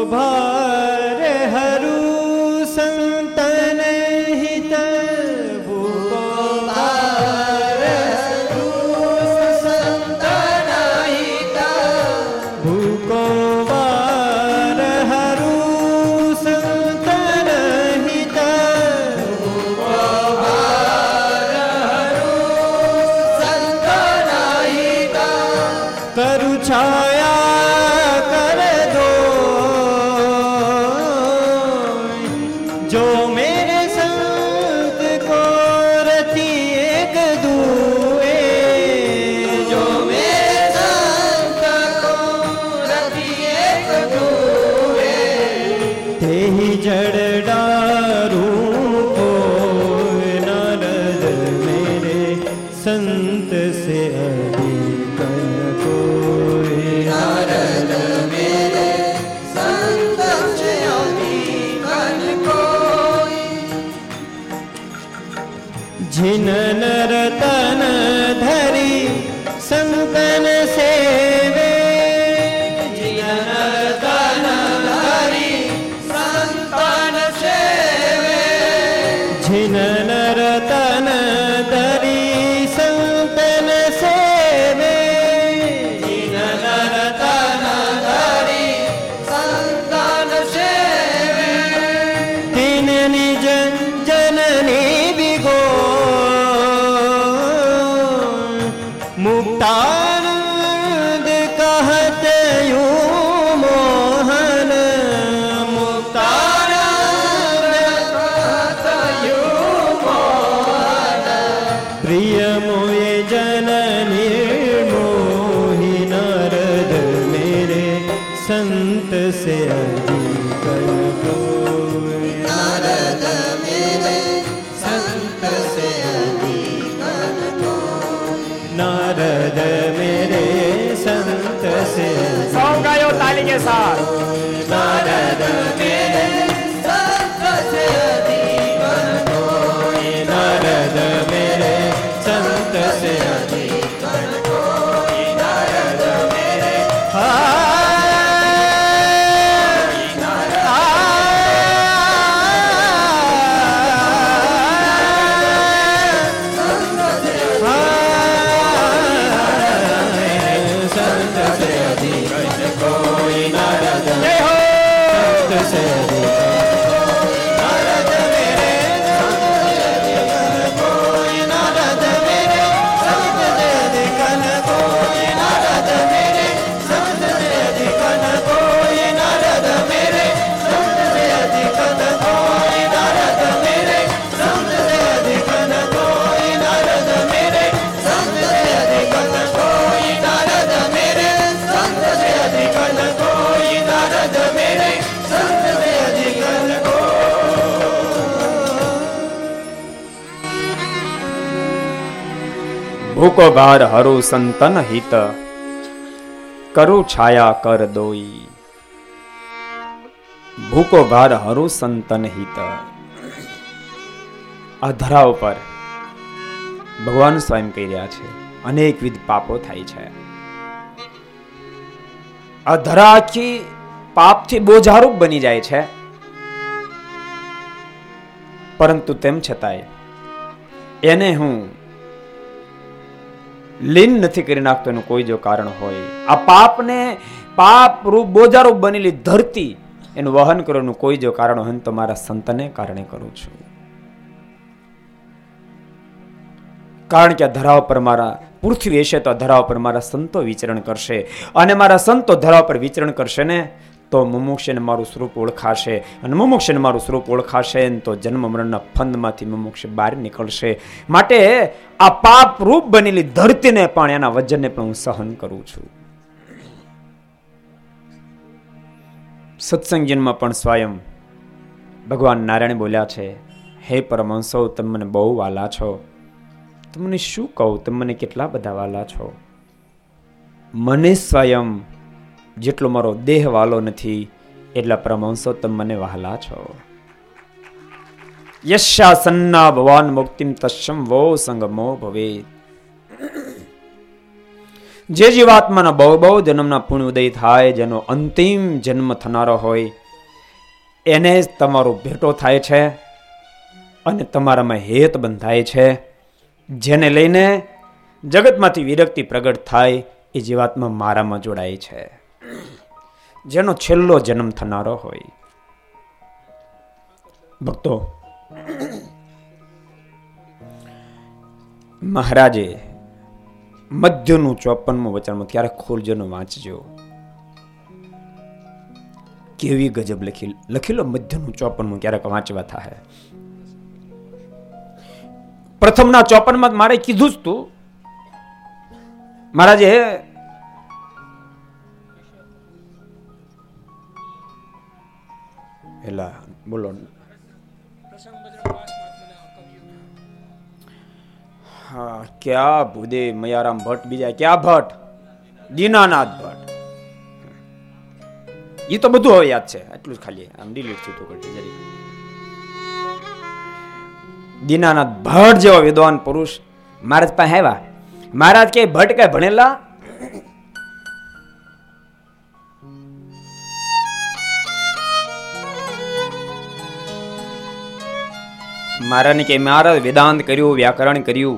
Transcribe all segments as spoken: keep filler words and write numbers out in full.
भार हरू संतन हित भूको भार हरू संतन हित भूको भार हरू संतन हित भूको भार हरू संतन हित करु छाया जो मेरे संत को रति एक दुए जो मेरे संत को रति एक दुए ते ही जड़ डारू को नारद मेरे संत से अधिक कोई नारद मेरे संत से अधिक कोई जिन नर तन धरी संतन सेवे जिन नर तन धरी संतन सेवे जिन नर तन धरी संतन सेवे जिन नर तन धरी संतन सेवे तीन निज जननी बिगो मुक्तानंद कहत यूं मोहन मुक्तानंद कहत यूं मोहन प्रिय मोये जननी मोहि नारद मेरे संत से अधिक कोई नारद मेरे संत से अधिक कोई नारद मेरे संत से सौ गायो ताली के साथ नारद मेरे संत से अधिक कोई नारद मेरे संत से अधिक कोई नारद मेरे भूको भार हरु संतन हित करु छाया कर दोई भूको भार हरु संतन हित आ ધરા ઉપર ભગવાન સ્વયં કહી રહ્યા છે અનેકવિધ પાપો થાય છે આ ધરા આખી પાપથી બોજારૂપ બની જાય છે પરંતુ તેમ છતાંય એને હું લીન નથી કરી નાખતો એનું કોઈ જો કારણ હોય આ પાપને પાપ રૂપ બોજારૂપ બનેલી ધરતી એનું વહન કરવાનું કોઈ જો કારણ હોય તો મારા સંતને કારણે કરું છું કારણ કે આ ધરા ઉપર મારા પૃથ્વી હશે તો આ ધરા ઉપર મારા સંતો વિચરણ કરશે અને મારા સંતો ધરા ઉપર વિચરણ કરશે ને તો મુમુક્ષને મારું સ્વરૂપ ઓળખાશે અને મુમુક્ષને મારું સ્વરૂપ ઓળખાશે તો જન્મ મરણના ફંદમાંથી મુમુક્ષ બહાર નીકળશે માટે આ પાપ રૂપ બનેલી ધરતીને પણ એના વજનને પણ હું સહન કરું છું સત્સંગીમાં પણ સ્વયં ભગવાન નારાયણ બોલ્યા છે હે પરમહંસો તમે મને બહુ વાલા છો તમને શું કહું તમે મને કેટલા બધા વાલા છો મને સ્વયં જેટલો મારો દેહ વાલો નથી એટલા પરમહંસો તમે મને વહાલા છો યશાસન્ના ભવાન મુક્તિમ તસ્યમ વો સંગમો ભવે જે જીવાત્માના બહુ બહુ જન્મના પુણ્ય ઉદય થાય, જેનો અંતિમ જન્મ થનારો હોય, એને જ તમારો ભેટો થાય છે અને તમારામાં હેત બંધાય છે. જેને લઈને જગતમાંથી વિરક્તિ પ્રગટ થાય એ જીવાત્મા મારામાં જોડાય છે. જેનો છેલ્લો જન્મ થનારો હોય. ભક્તો, મહારાજે મધ્યનું ચોપનમું વચનમાં ક્યારે ખોલજો ને વાંચજો. કેવી ગજબ લખી લખી લો. મધ્યનું ચોપનમું ક્યારેક વાંચવા થાય. પ્રથમના ચોપનમાં મારે કીધું જ તું. મહારાજે એલા બોલો. હા, ક્યાં ભૂદેવ મયારામ ભટ્ટ, બીજા ક્યાં ભટ્ટ, દીનાનાથ ભટ્ટ. એ તો બધું હવે યાદ છે. એટલું જ ખાલી આમ ડિલીટ થયું હતું. દીનાનાથ ભટ્ટ જેવો વિદ્વાન પુરુષ મહારાજ પાસે આવ્યા. મહારાજ કે ભટ્ટ કઈ ભણેલા? મહારાજ કે મહારાજ વેદાંત કર્યું, વ્યાકરણ કર્યું.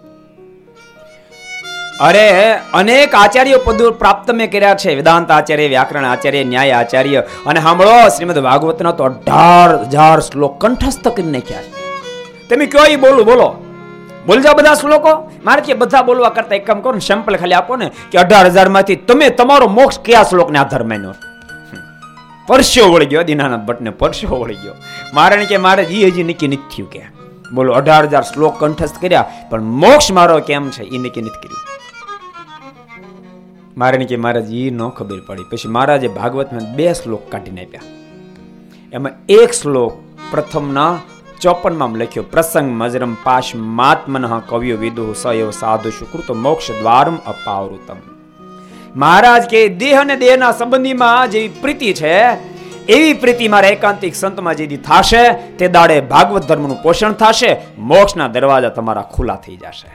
અરે અનેક આચાર્ય પદો પ્રાપ્ત મેં કર્યા છે. વેદાંત આચાર્ય, વ્યાકરણ આચાર્ય, ન્યાય આચાર્ય. અને સાંભળો, શ્રીમદ ભાગવતના તો અઢાર હજાર શ્લોક કંઠસ્થ કરી નાખ્યા છે. તમે કયો એ બોલું બોલો, બોલજા બધા શ્લોકો. મારે કે બધા બોલવા કરતા એક કામ કરો ને, સેમ્પલ ખાલી આપો ને કે અઢાર હજાર માંથી તમે તમારો મોક્ષ કયા શ્લોક ને આધાર માન્યો. પરસ્યો વળી ગયો દીનાનાથ ભટ્ટ ને, પરસ્યો વળી ગયો. મારે કે મારે એ હજી નક્કી નથી થયું કે બોલો અઢાર હજાર શ્લોક કંઠસ્થ કર્યા પણ મોક્ષ મારો કેમ છે એ નક્કી નથી કર્યું. મારે કે મહારાજ એ ન ખબર પડી. પછી મહારાજે ભાગવતમાં બે શ્લોક કાઢીને આપ્યા. એમાં એક શ્લોક પ્રથમના ચોપનમાં લખ્યો, પ્રસંગ મજરમ પાશ માત્મન કવિયો વિદુ સયવ સાધુ સુકૃત મોક્ષ દ્વારમ અપાવૃતમ. મહારાજ કે દેહ અને દેહના સંબંધીમાં જેવી પ્રીતિ છે એવી પ્રીતિ મારા એકાંતિક સંતમાં જેથી થશે તે દાડે ભાગવત ધર્મનું પોષણ થશે, મોક્ષના દરવાજા તમારા ખુલ્લા થઈ જશે.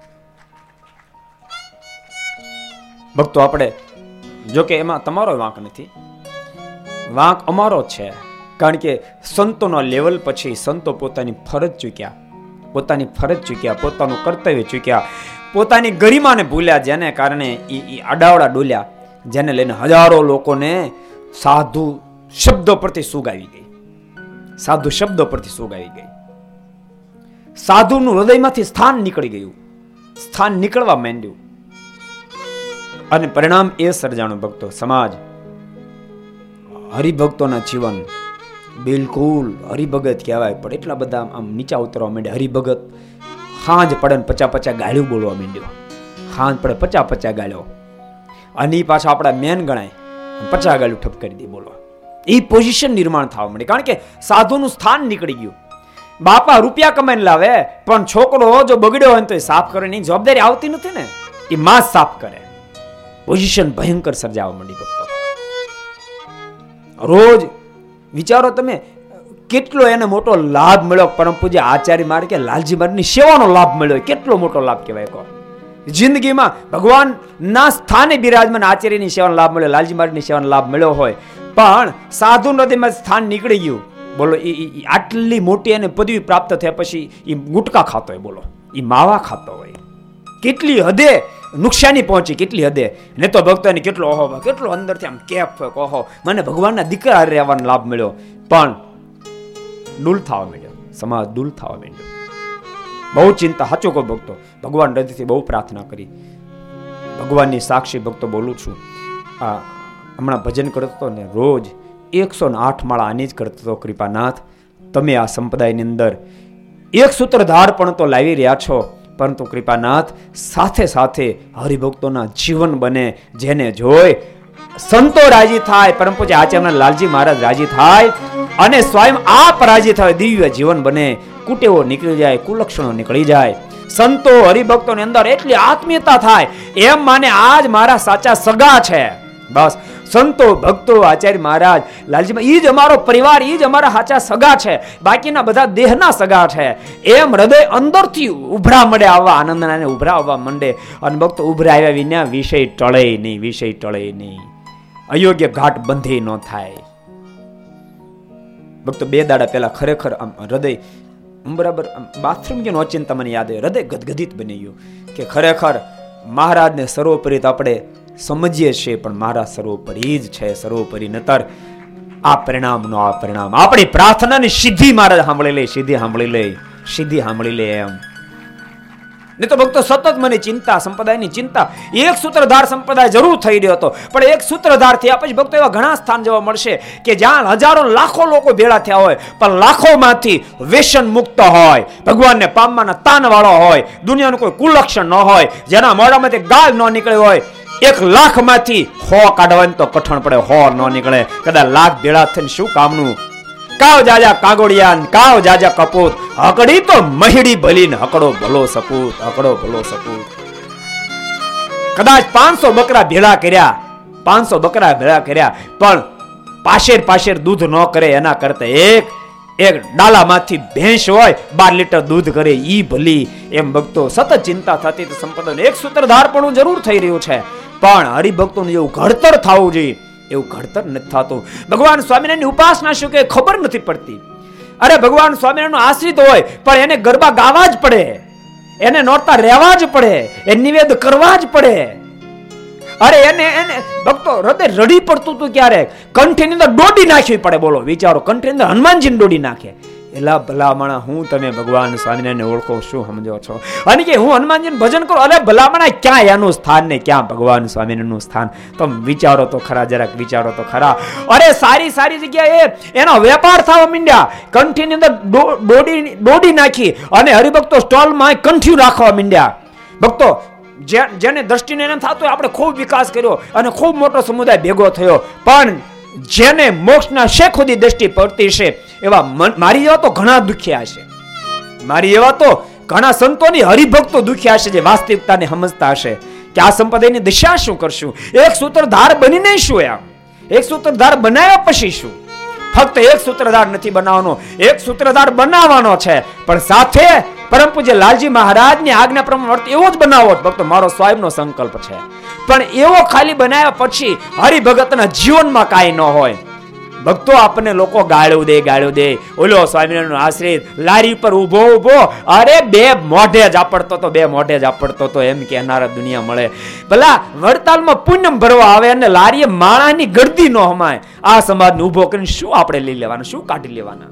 ભક્તો, આપણે જો કે એમાં તમારો વાંક નથી, વાંક અમારો છે. કારણ કે સંતોના લેવલ પછી સંતો પોતાની ફરજ ચૂક્યા, પોતાની ફરજ ચૂક્યા, પોતાનું કર્તવ્ય ચૂક્યા, પોતાની ગરિમાને ભૂલ્યા, જેને કારણે એ આડાવડા ડોલ્યા, જેને લઈને હજારો લોકોને સાધુ શબ્દો પરથી સૂગ આવી ગઈ. સાધુ શબ્દો પરથી સૂગ આવી ગઈ. સાધુનું હૃદયમાંથી સ્થાન નીકળી ગયું, સ્થાન નીકળવા માંડ્યું. અને પરિણામ એ સર્જાણું ભક્તો, સમાજ હરિભક્તોના જીવન બિલકુલ હરિભગત કહેવાય પણ એટલા બધા આમ નીચા ઉતરવા માંડ્યા. હરિભગત હાંજ પડે ને પચા પચા ગાળ્યું બોલવા માંડ્યો. હાંજ પડે પચા પચા ગાળ્યો અને પાછા આપણા મેન ગણાય, પચા ગાળ્યું ઠપ કરી દે બોલો. એ પોઝિશન નિર્માણ થવા માંડી. કારણ કે સાધુનું સ્થાન નીકળી ગયું. બાપા રૂપિયા કમાઈને લાવે પણ છોકરો જો બગડ્યો હોય તો એ સાફ કરવાની જવાબદારી આવતી નથી ને, એ માં સાફ કરે. પોઝિશન ભયંકર સર્જાવા માંડી ભક્તો. રોજ વિચારો તમે કેટલો એને મોટો લાભ મળ્યો. પરમ પૂજ્ય આચાર્ય મારે કે લાલજી મહારાજની સેવાનો લાભ મળ્યો. કેટલો મોટો લાભ કહેવાય. કહો જિંદગીમાં ભગવાન ના સ્થાને બિરાજમાન આચાર્યની સેવાનો લાભ મળ્યો, લાલજી મહારાજની સેવાનો લાભ મળ્યો હોય પણ સાધુ નદીમાં સ્થાન નીકળી ગયું. બોલો એ આટલી મોટી એને પદવી પ્રાપ્ત થયા પછી એ ગુટકા ખાતો હોય, બોલો એ માવા ખાતો હોય. કેટલી હદે નુકસાની પહોંચી, કેટલી હદે. ને તો ભક્તોને કેટલો ઓહો કેટલો અંદરથી આમ કેફ ઓહો મને ભગવાનના દીકરા રહેવાનો લાભ મળ્યો પણ ડૂલ થવા માંડ્યો. સમાજ ડૂલ થવા માંડ્યો. બહુ ચિંતા. સાચું કહો ભક્તો, ભગવાન હૃદયથી બહુ પ્રાર્થના કરી. ભગવાનની સાક્ષી ભક્તો બોલું છું. આ હમણાં ભજન કરતો હતો ને, રોજ એકસો ને આઠ માળા આની જ કરતો હતો. કૃપાનાથ, તમે આ સંપ્રદાયની અંદર એક સૂત્રધાર પણ તો લાવી રહ્યા છો, પરંતુ કૃપાનાથ સાથે સાથે હરિભક્તોના જીવન બને, જેને જોઈ સંતો રાજી થાય, પરમ પૂજ્ય આચાર્ય લાલજી મહારાજ રાજી થાય અને સ્વયં આપ રાજી થાય, દિવ્ય જીવન બને, કુટેવો નીકળી જાય, કુલક્ષણો નીકળી જાય, સંતો હરિભક્તોની અંદર એટલી આત્મીયતા થાય એમ માને આજ મારા સાચા સગા છે. બસ સંતો ભક્તો આચાર્ય મહારાજ લાલજીમાં ઈ જ અમારો પરિવાર, ઈ જ અમારા સાચા સગા છે, બાકીના બધા દેહના સગા છે. એમ હૃદય અંદરથી ઉભરા મળે આવવા, આનંદના ઉભરા આવવા માંડે. અને ભક્તો ઉભરા આવ્યા વિના વિષય ટળે નહીં, વિષય ટળે નહીં, અયોગ્ય ઘાટ બંધે ન થાય. ભક્તો બે દાડા પહેલા ખરેખર આમ હૃદય બરાબર બાથરૂમ કે નોચિંતા મને યાદ આવ્યું, હૃદય ગદગદિત બની ગયું કે ખરેખર મહારાજને સર્વોપરી તો આપણે સમજીએ છીએ, પણ મહારાજ સર્વોપરી જ છે, સર્વોપરી નતર આ પરિણામ નો આ પરિણામ. આપણી પ્રાર્થનાની સિદ્ધિ મહારાજ સાંભળી લે, સિદ્ધિ સાંભળી લે, સિદ્ધિ સાંભળી લે એમ. નહીં તો ભક્તો સતત મને ચિંતા, સંપ્રદાયની ચિંતા. એક સૂત્રધાર સંપ્રદાય જરૂર થઈ રહ્યો હતો, પણ એક સૂત્રધાર થયા પછી ભક્તો એવા ઘણા સ્થાન જોવા મળશે કે જ્યાં હજારો લાખો લોકો ભેળા થયા હોય, પણ લાખો માંથી વ્યસન મુક્ત હોય, ભગવાનને પામવાના તાન વાળો હોય, દુનિયાનું કોઈ કુલક્ષણ ન હોય, જેના મોઢામાંથી ગાળ ન નીકળે હોય. એક લાખ માંથી હો કાઢવાનું તો કઠણ પડે, હો ન નીકળે. કદાચ લાખ ભેળા થઈને શું કામનું? કાવ જાજા કાગોડિયા, કાવ જાજા કપૂત, હકડી તો મહીડી ભલી ને હકડો ભલો સપૂત, હકડો ભલો સપૂત. કદાચ પાંચસો બકરા ભેળા કર્યા, પાંચસો બકરા ભેળા કર્યા, પણ પાશેર પાશેર દૂધ ન કરે એના કરતા એક એક ડાલામાંથી ભેંસ હોય બાર લીટર દૂધ કરે ઈ ભલી. એમ ભક્તો સતત ચિંતા થતી સંપદાને એક સૂત્રધાર પણ જરૂર થઈ રહ્યું છે, પણ હરિભક્તોનું જેવું ઘડતર થવું જોઈએ એવું ઘડતર નથી થતું. ભગવાન સ્વામિનારાયણની ઉપાસના શું કે ખબર નથી પડતી. અરે ભગવાન સ્વામિનારાયણનો આશ્રિત હોય પણ એને ગરબા ગાવા જ પડે, એને નોરતા રહેવા જ પડે, એને નિવેદ કરવા જ પડે. અરે એને એને ભક્તો હૃદય રડી પડતું હતું, ક્યારેક કંઠની અંદર દોડી નાખવી પડે. બોલો વિચારો, કંઠની અંદર હનુમાનજીને દોડી નાખે. એલા ભલામણા હું તમે ભગવાન સ્વામિનારાયણને ઓળખો, શું સમજો છો? અને કે હું હનુમાનજીનું ભજન કરું, અરે ભલામણા ક્યાં એનું સ્થાન ને ક્યાં ભગવાન સ્વામિનારાયણનું સ્થાન? તમે વિચારો તો ખરા, જરાક વિચારો તો ખરા. અરે સારી સારી જગ્યાએ એનો વેપાર થવા માંડ્યા, કંઠીની અંદર દોડી દોડી નાખી અને હરિભક્તો સ્ટોલમાં કંઠિયું રાખવા માંડ્યા. ભક્તો જેને દ્રષ્ટિને એમ થતું આપણે ખૂબ વિકાસ કર્યો અને ખૂબ મોટો સમુદાય ભેગો થયો, પણ જેને મોક્ષના શેખ સુધી દ્રષ્ટિ પડતી છે એવા મારી એવા તો ઘણા દુખ્યા છે, મારી એવા તો ઘણા સંતોની હરિભક્તો દુખ્યા છે જે વાસ્તવિકતાને સમજતા હશે કે આ સંપ્રદાયની દિશા શું કરશું. એક સૂત્રધાર બનીને શું? એમ એક સૂત્રધાર બનાવ્યા પછી શું? ફક્ત એક સૂત્રધાર નથી બનાવવાનો, એક સૂત્રધાર બનાવવાનો છે, પણ સાથે પરમ પૂજ્ય લાલજી મહારાજની આજ્ઞા પ્રમાણે એવો જ બનાવો. ભક્તો મારો સ્વયંનો સંકલ્પ છે, પણ એવો ખાલી બનાવ્યા પછી હરિભગતના જીવનમાં કાંઈ ન હોય. ભક્તો આપણને લોકો ગાળ્યું દે ગાળ્યું દે ઓલો સ્વામિનારાયણનો આશ્રિત લારી પર ઉભો ઉભો અરે બે મોઢે જ આપડતો તો બે મોઢે જ આપડતો તો એમ કહેનારા દુનિયા મળે. ભલા વડતાલમાં પુણ્યમ ભરવા આવે અને લારીએ માણાની ગળદી ન હમાય. આ સમાજને ઉભો કરીને શું આપણે લઈ લેવાના, શું કાઢી લેવાના?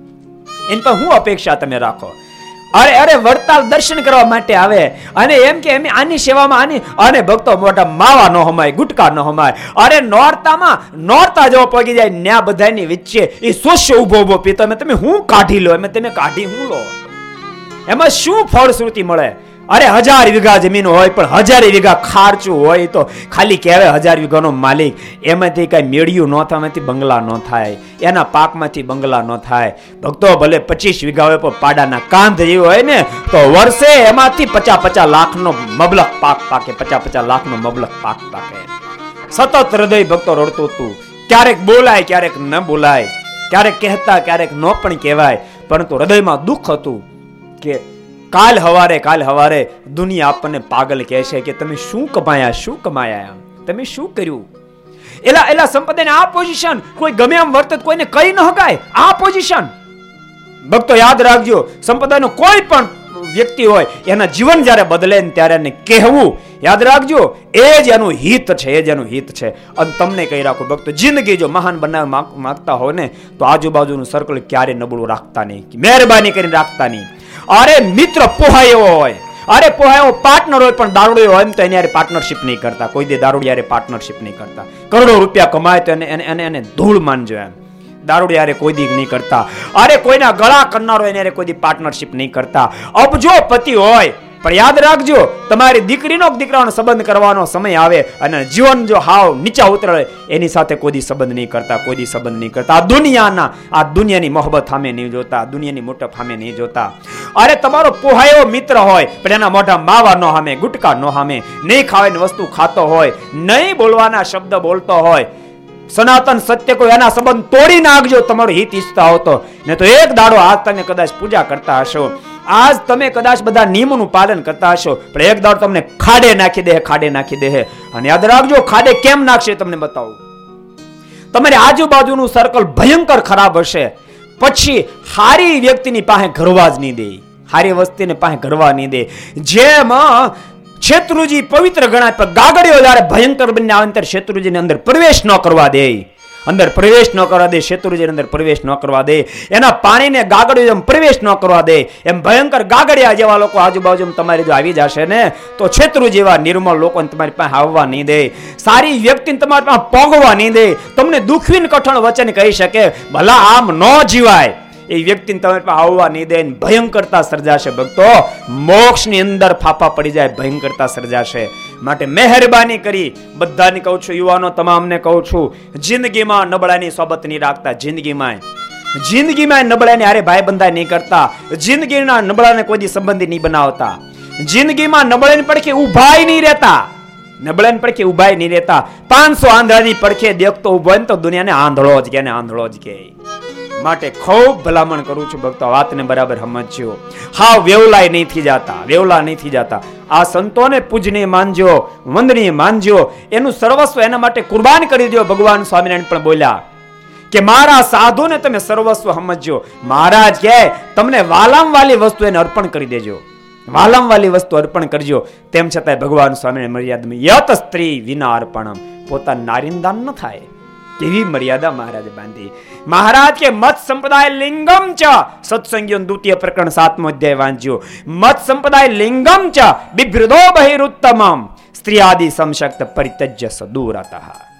એની પર હું અપેક્ષા તમે રાખો? અરે અરે વડતાલ દર્શન કરવા માટે આવે અને એમ કે એમ આની સેવામાં આની અને ભક્તો મોટા માવા ન હમાય, ગુટકા ન હમાય. અરે નોરતામાં નોરતા જેવો પગી જાય ન્યા બધાની વચ્ચે એ સોસ્ય ઉભો ઉભો પીતો એમ તમે હું કાઢી લો, એમ તમે કાઢી હું લો? એમાં શું ફળશ્રુતિ મળે? અરે હજાર વીઘા જમીન હોય પણ હજારે વીઘા ખારચું હોય તો ખાલી કહેવાય હજાર વીઘાનો માલિક. એમાંથી કઈ મેળ્યું ન થાય, એમાંથી બંગલા ન થાય, એના પાકમાંથી બંગલા ન થાય. ભક્તો ભલે પચીસ વીઘા હોય પણ પાડાના કાંધ જેવું હોય ને તો વર્ષે એમાંથી પચાસ પચાસ લાખનો મબલક પાક પાકે, પચાસ પચાસ લાખનો મબલક પાક પાકે. સતત હૃદય ભક્તો રડતું હતું. ક્યારેક બોલાય ક્યારેક ન બોલાય, ક્યારેક કહેતા ક્યારેક ન પણ કહેવાય, પરંતુ હૃદયમાં દુઃખ હતું કે કાલ હવારે કાલ હવારે દુનિયા આપણને પાગલ કહે છે કે તમે શું કમાયા, શું કમાયા, તમે શું કર્યું? એલા એલા સંપદાને આ પોઝિશન કોઈ ગમે એમ વર્તત કોઈને કહી ન હકાય. આ પોઝિશન ભક્તો યાદ રાખજો, સંપદાનો કોઈ પણ વ્યક્તિ હોય એના જીવન જ્યારે બદલે ને ત્યારે એને કહેવું યાદ રાખજો, એ જ એનું હિત છે, એ જ એનું હિત છે. અને તમને કહી રાખો ભક્તો, જિંદગી જો મહાન બનાવવા માંગતા હોય ને તો આજુબાજુનું સર્કલ ક્યારે નબળું રાખતા નહીં, મહેરબાની કરીને રાખતા નહીં. અરે મિત્ર પોહાય એવો હોય, અરે પોહાય એવો પાર્ટનર હોય પણ દારૂડિયો હોય તો એની પાર્ટનરશિપ નહીં કરતા, કોઈ દે દારૂડિયા પાર્ટનરશિપ નહીં કરતા. કરોડો રૂપિયા કમાય તો એને એને એને ધૂળ માનજો એમ. દારૂડિયા કોઈ દી નહીં કરતા. અરે કોઈના ગળા કરનારો એને કોઈ દી પાર્ટનરશિપ નહીં કરતા. અબજો પતિ હોય પણ યાદ રાખજો, તમારી દીકરીનો દીકરાનો સંબંધ કરવાનો સમય આવે અને જીવન જો હાવ નીચા ઉતરે એની સાથે કોઈ દી સંબંધ નહીં કરતા, કોઈ દી સંબંધ નહીં કરતા. આ દુનિયાના આ દુનિયાની મોહબ્બત સામે નહીં જોતા, દુનિયાની મોટપ સામે નહીં જોતા. અરે તમારો પોહાયો મિત્ર હોય પણ એના મોઢા માવા ન સામે, ગુટકા ન સામે, નહીં ખાવાની વસ્તુ ખાતો હોય, નહીં બોલવાના શબ્દ બોલતો હોય, સનાતન સત્ય કોઈ એના સંબંધ તોડી નાખજો તમારો હિત ઈચ્છતા હો તો. ને તો એક દાડો આજ તમે કદાચ પૂજા કરતા હશો, આજ તમે કદાચ બધા નિયમોનું પાલન કરતા હશો, પણ એક દાડો તમને ખાડે નાખી દે, ખાડે નાખી દે. અને યાદ રાખજો, ખાડે કેમ નાખશે તમને બતાવું. તમારી આજુબાજુનું સર્કલ ભયંકર ખરાબ હશે, પછી હારી વ્યક્તિની પાસે ઘરવા જ નહીં દે, હારી વસ્તીને પાસે ઘરવા નહીં દે. જેમ શેત્રુજી પવિત્ર ગણાય, પણ ગાગડીઓ જયારે ભયંકર બનીને આવે ત્યારે શેત્રુજીને અંદર પ્રવેશ ન કરવા દે, અંદર પ્રવેશ ન કરવા દે, શેત્રુજી અંદર પ્રવેશ ન કરવા દે, એના પાણીને ગાગડીઓ જેમ પ્રવેશ ન કરવા દે. એમ ભયંકર ગાગડિયા જેવા લોકો આજુબાજુ તમારી જો આવી જશે ને, તો શેત્રુજી જેવા નિર્મળ લોકોને તમારી પાસે આવવા નહીં દે, સારી વ્યક્તિને તમારી પાસે પોગવા નહીં દે. તમને દુખવીને કઠણ વચન કહી શકે, ભલા આમ ન જીવાય, એ વ્યક્તિને તમારી પાસે આવવા નહીં દે. ભયંકરતા સર્જાશે ભક્તો, મોક્ષની અંદર ફાફા પડી જાય, ભયંકરતા સર્જાશે. માટે મહેરબાની કરી બધાને કહું છું, યુવાનો તમામને કહું છું, જિંદગીમાં નબળાની સોબત નહીં રાખતા. જિંદગીમાં જિંદગીમાં નબળાને હારે ભાઈ બંધાય નહીં કરતા. જિંદગીના નબળાને કોઈ સંબંધી નહીં બનાવતા. જિંદગીમાં નબળાની પડખે ઉભાય નહીં રહેતા, નબળાની પડખે ઉભાય નહીં રહેતા. પાંચસો આંધળાની પડખે દેખતો ઉભો હોય ને તો દુનિયાને આંધળો જ કે ને આંધળો જ કે. માટે ખૂબ ભલામણ કરું છું ભક્તો, વાતને બરાબર સમજજો. હા, વેવલાય નહીં થઈ જતા, વેવલા નહીં થઈ જતા. આ સંતોને પૂજનીય માનજો, વંદનીય માનજો, એનું સર્વસ્વ એના માટે કુરબાન કરી દો. ભગવાન સ્વામિનારાયણ પણ બોલ્યા કે મારા સાધુને તમે સર્વસ્વ સમજજો. મહારાજ કહે તમને વાલામ વાલી વસ્તુ એને અર્પણ કરી દેજો, વાલામ વાલી વસ્તુ અર્પણ કરજો. તેમ છતાં ભગવાન સ્વામિનારાયણ મર્યાદા યત સ્ત્રી વિના અર્પણમ, પોતાનું નારીનું દાન ન થાય, કેવી મર્યાદા મહારાજે બાંધી. મહારાજ કે મત સંપ્રદાય લિંગમ ચ, સત્સંગીઓ દ્વિતીય પ્રકરણ સાતમો અધ્યાય વાંચ્યો. મત સંપ્રદાય લિંગમ ચ બિભ્રદો બહિરુત્તમમ સ્ત્રીઆદિ સમશક્ત પરિત્યજ્ય સદૂરતઃ.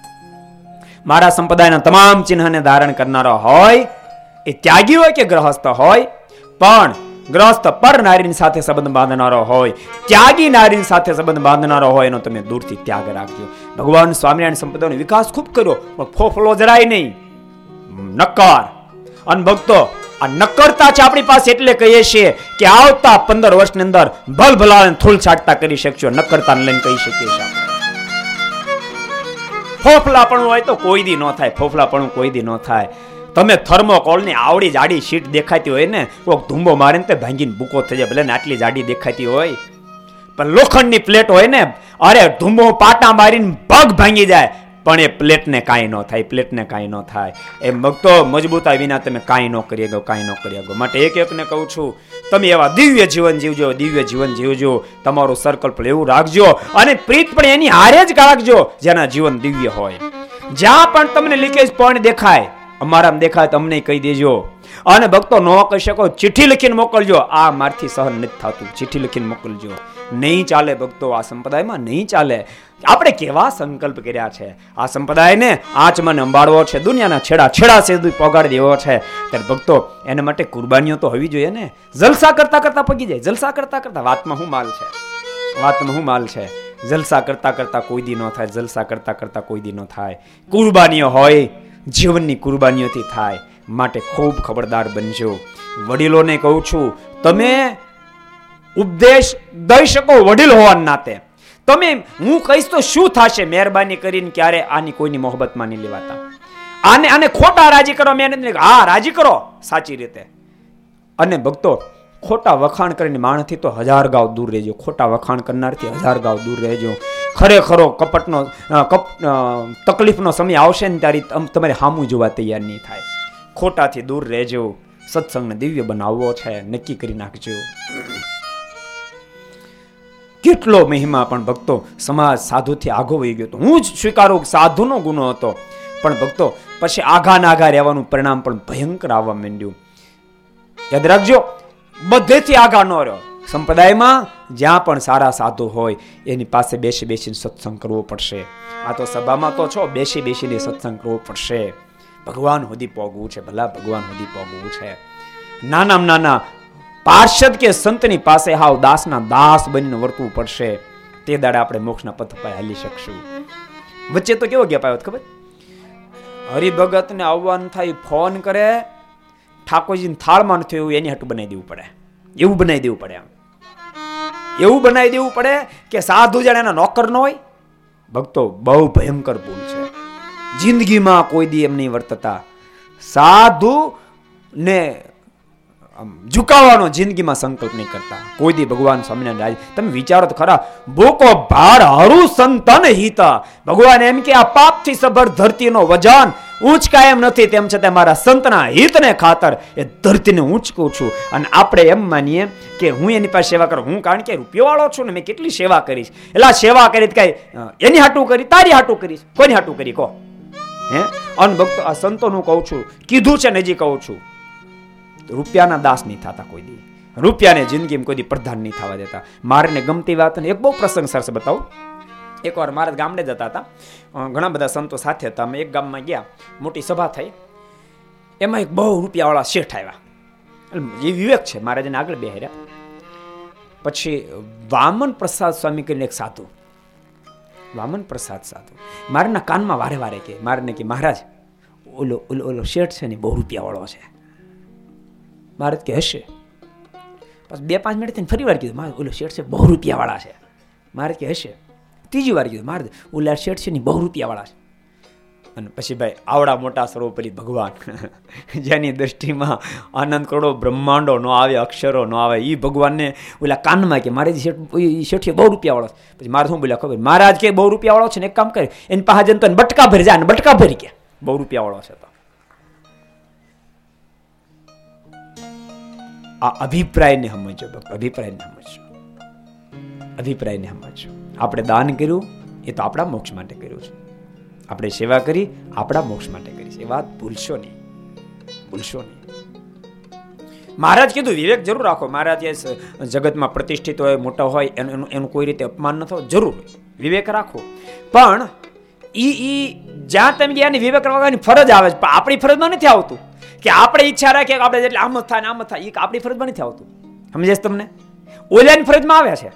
મારા સંપ્રદાયના તમામ ચિહ્નને ધારણ કરનારો હોય, એ ત્યાગી હોય કે ગ્રહસ્થ હોય, પણ ગ્રસ્ત પર નારીની સાથે સંબંધ બાંધનારો હોય, ત્યાગી નારીની સાથે સંબંધ બાંધનારો હોય, એનો તમે દૂરથી ત્યાગ રાખજો. ભગવાન સ્વામિનારાયણ સંપ્રદાયનો વિકાસ ખૂબ કર્યો, પણ ફોફલો જરાય નહીં, નક્કર. અને ભક્તો, આ નક્કરતા છે આપણી પાસે, એટલે કહીએ છીએ કે આવતા પંદર વર્ષની અંદર ભલ ભલા થૂલ છાટતા કરી શકશો. નક્કરતાને લઈને કહી શકીએ છીએ. ફોફલાપણું હોય તો કોઈ દી ન થાય, ફોફલાપણું કોઈ દી ન થાય. તમે થર્મોકોલની આવડી જાડી શીટ દેખાતી હોય ને, કોઈક ધુંબો મારે ને તે ભાંગીને ભૂકો થઈ જાય, ભલે ને આટલી જાડી દેખાતી હોય, પણ લોખંડની પ્લેટ હોય ને, અરે ધુંબો પાટા મારીને પગ ભાંગી જાય, પણ એ પ્લેટને કાંઈ ન થાય, પ્લેટને કાંઈ ન થાય. એ ભક્તો, મજબૂતાઈ વિના તમે કાંઈ ન કરી શકો, કાંઈ ન કરી શકો. માટે એક એકને કહું છું, તમે એવા દિવ્ય જીવન જીવજો, દિવ્ય જીવન જીવજો. તમારું સર્કલ પણ એવું રાખજો, અને પ્રીત પણ એની હારે જ રાખજો જેના જીવન દિવ્ય હોય. જ્યાં પણ તમને લીકેજ પોઈન્ટ દેખાય, અમારામાં દેખાય તો અમને કહી દેજો. અને ભક્તો ન કહી શકો, ચિઠ્ઠી લખીને મોકલજો, આ મારથી સહન નથી થતું, ચિઠ્ઠી લખીને મોકલજો. નહીં ચાલે ભક્તો, આ સંપ્રદાયમાં નહીં ચાલે. આપણે કેવા સંકલ્પ કર્યા છે, આ સંપ્રદાયને આચમન અંબાડવો છે, દુનિયાના છેડા છેડા સુધી પગાડી દેવો છે, ત્યારે ભક્તો એને માટે કુરબાનીઓ તો હોવી જોઈએ ને. જલસા કરતા કરતા પગી જાય, જલસા કરતા કરતા. વાતમાં શું માલ છે, વાતમાં શું માલ છે? જલસા કરતા કરતા કોઈ દી ન થાય, જલસા કરતા કરતા કોઈ દી ન થાય. કુરબાનીઓ હોય, જીવનની કુરબાનીઓથી થાય. માટે ખૂબ ખબરદાર બનજો. વડીલોને કહું છું, તમે ઉપદેશ દઈ શકો વડીલ હોવાના નાતે. તમે હું કહીશ તો શું થશે, મહેરબાની કરીને ક્યારે આની કોઈની મોહબ્બતમાં નહીં લેવાતા. આને આને ખોટા રાજી કરો, મેં હા રાજી કરો સાચી રીતે. અને ભક્તો, ખોટા વખાણ કરીને માણસથી તો હજાર ગાવ દૂર રહેજો, ખોટા વખાણ કરનારથી હજાર ગાવ દૂર રહેજો. ખરેખરો કપટનો કપ તકલીફનો સમય આવશે ને ત્યારે તમારે સામું જોવા તૈયાર નહીં થાય. ખોટાથી દૂર રહેજો. સત્સંગને દિવ્ય બનાવવો છે, નક્કી કરી નાખજો. કેટલો મહિમા પણ ભક્તો સમાજ સાધુથી આગો વહી ગયો હતો. હું જ સ્વીકારું સાધુનો ગુનો હતો, પણ ભક્તો પછી આઘા નાઘા રહેવાનું પરિણામ પણ ભયંકર આવવા માંડ્યું. યાદ રાખજો, બધેથી આઘા ન રહ્યો. સંપ્રદાયમાં જ્યાં પણ સારા સાધુ હોય એની પાસે બેસી બેસીને સત્સંગ કરવો પડશે. આ તો સભામાં તો છો, બેસી બેસીને સત્સંગ કરવો પડશે. ભગવાન સુધી પહોંચવું છે, ભલા ભગવાન સુધી પહોંચવું છે. નાનામાં નાના પાર્ષદ કે સંતની પાસે હાવ દાસના દાસ બનીને વર્તવું પડશે. તે દાડે આપણે મોક્ષના પથ પર હાલી શકશું. વચ્ચે તો કેવો ગેપ આવ્યો ખબર? હરિભગતને આવવાનું થાય, ફોન કરે, ઠાકોરજીને થાળમાં નથી એવું એની હાટું બનાવી દેવું પડે. એવું બનાવી દેવું પડે આમ એવું બનાવી દેવું પડે કે સાધુ જાણે એના નોકર ન હોય. ભક્તો, બહુ ભયંકર ભૂલ છે, જિંદગીમાં કોઈ દી એમ નહીં વર્તતા. સાધુ ને ઝુકાવાનો જિંદગીમાં સંકલ્પ નહીં કરતા. કોઈ દી ભગવાન સ્વામિનારાયણ રાજ તમે વિચારો તો ખરા, ભૂકો ભાર હરુ સંતન હિતા. ભગવાન એમ કે આ પાપથી સભર ધરતીનો વજન ઊંચ કાયમ નથી, તેમ છતાં મારા સંતના હિતને ખાતર એ ધરતીને ઊંચકું છું. અને આપણે એમ માનીએ કે હું એની પાસે સેવા કરું, હું કારણ કે રૂપિયો વાળો છું ને મેં કેટલી સેવા કરીશ. એટલે સેવા કરી કઈ એની હાટું કરી, તારી હાટું કરીશ, કોની હાટું કરી કહો? હે અનભક્તો આ સંતોનું કહું છું, કીધું છે ને હજી કહું છું, રૂપિયાના દાસ નહીં થતા કોઈ દી, રૂપિયાને જિંદગીમાં કોઈ દી પ્રધાન નહીં થવા દેતા. મારે ગમતી વાત એક બહુ પ્રસંગ સરસ બતાવું. એકવાર મારા ગામડે જતા હતા, ઘણા બધા સંતો સાથે હતા. અમે એક ગામમાં ગયા, મોટી સભા થઈ, એમાં એક બહુ રૂપિયાવાળા શેઠ આવ્યા. એ વિવેક છે, મારા જેને આગળ બેહાર્યા. પછી વામન પ્રસાદ સ્વામી કરીને એક સાધુ, વામન પ્રસાદ સાધુ મારાના કાનમાં વારે વારે કે મારે કે મહારાજ ઓલો ઓલો ઓલો શેઠ છે ને બહુ રૂપિયાવાળો છે. મહારાજ કે હશે. પછી બે પાંચ મિનિટ થઈને ફરી વાર કીધું, મારે ઓલો શેઠ છે બહુ રૂપિયાવાળા છે. મહારાજ કે હશે. ત્રીજી વાર કીધું, મહારાજ ઓલા શેઠ છે ને બહુ રૂપિયાવાળા છે. અને પછી ભાઈ આવડા મોટા સર્વોપરી ભગવાન જેની દ્રષ્ટિમાં આનંદ કરોડો બ્રહ્માંડો ન આવે, અક્ષરો ન આવે, એ ભગવાનને ઓલા કાનમાં કે મારે શેઠ બહુ રૂપિયાવાળો છે. પછી મારે શું બોલ્યા ખબર, મહારાજ કે બહુ રૂપિયાવાળો છે ને એક કામ કરે એની પાસે જઈને તો બટકા ભરી જાય, બટકા ભરી કે બહુ રૂપિયાવાળો છે. તો આ અભિપ્રાયને સમજો, અભિપ્રાયને સમજો, અભિપ્રાયને સમજો. આપણે દાન કર્યું એ તો આપણા મોક્ષ માટે કર્યું છે, આપણે સેવા કરી આપણા મોક્ષ માટે કરી છે, એ વાત ભૂલશો નહીં, ભૂલશો નહીં. મહારાજ કીધું વિવેક જરૂર રાખો. મહારાજ જગતમાં પ્રતિષ્ઠિત હોય, મોટા હોય, એનું એનું કોઈ રીતે અપમાન ન થવું, જરૂર વિવેક રાખો. પણ ઈ ઈ જ્યાં તમે ગયા વિવેક રાખવાની ફરજ આવે છે, પણ આપણી ફરજમાં નથી આવતું કે આપણે ઈચ્છા રાખીએ કે આપણે જેટલે આમ જ થાય ને આમ જ થાય, એ આપણી ફરજમાં નથી આવતું. સમજે તમને? ઓલાની ફરજમાં આવ્યા છે.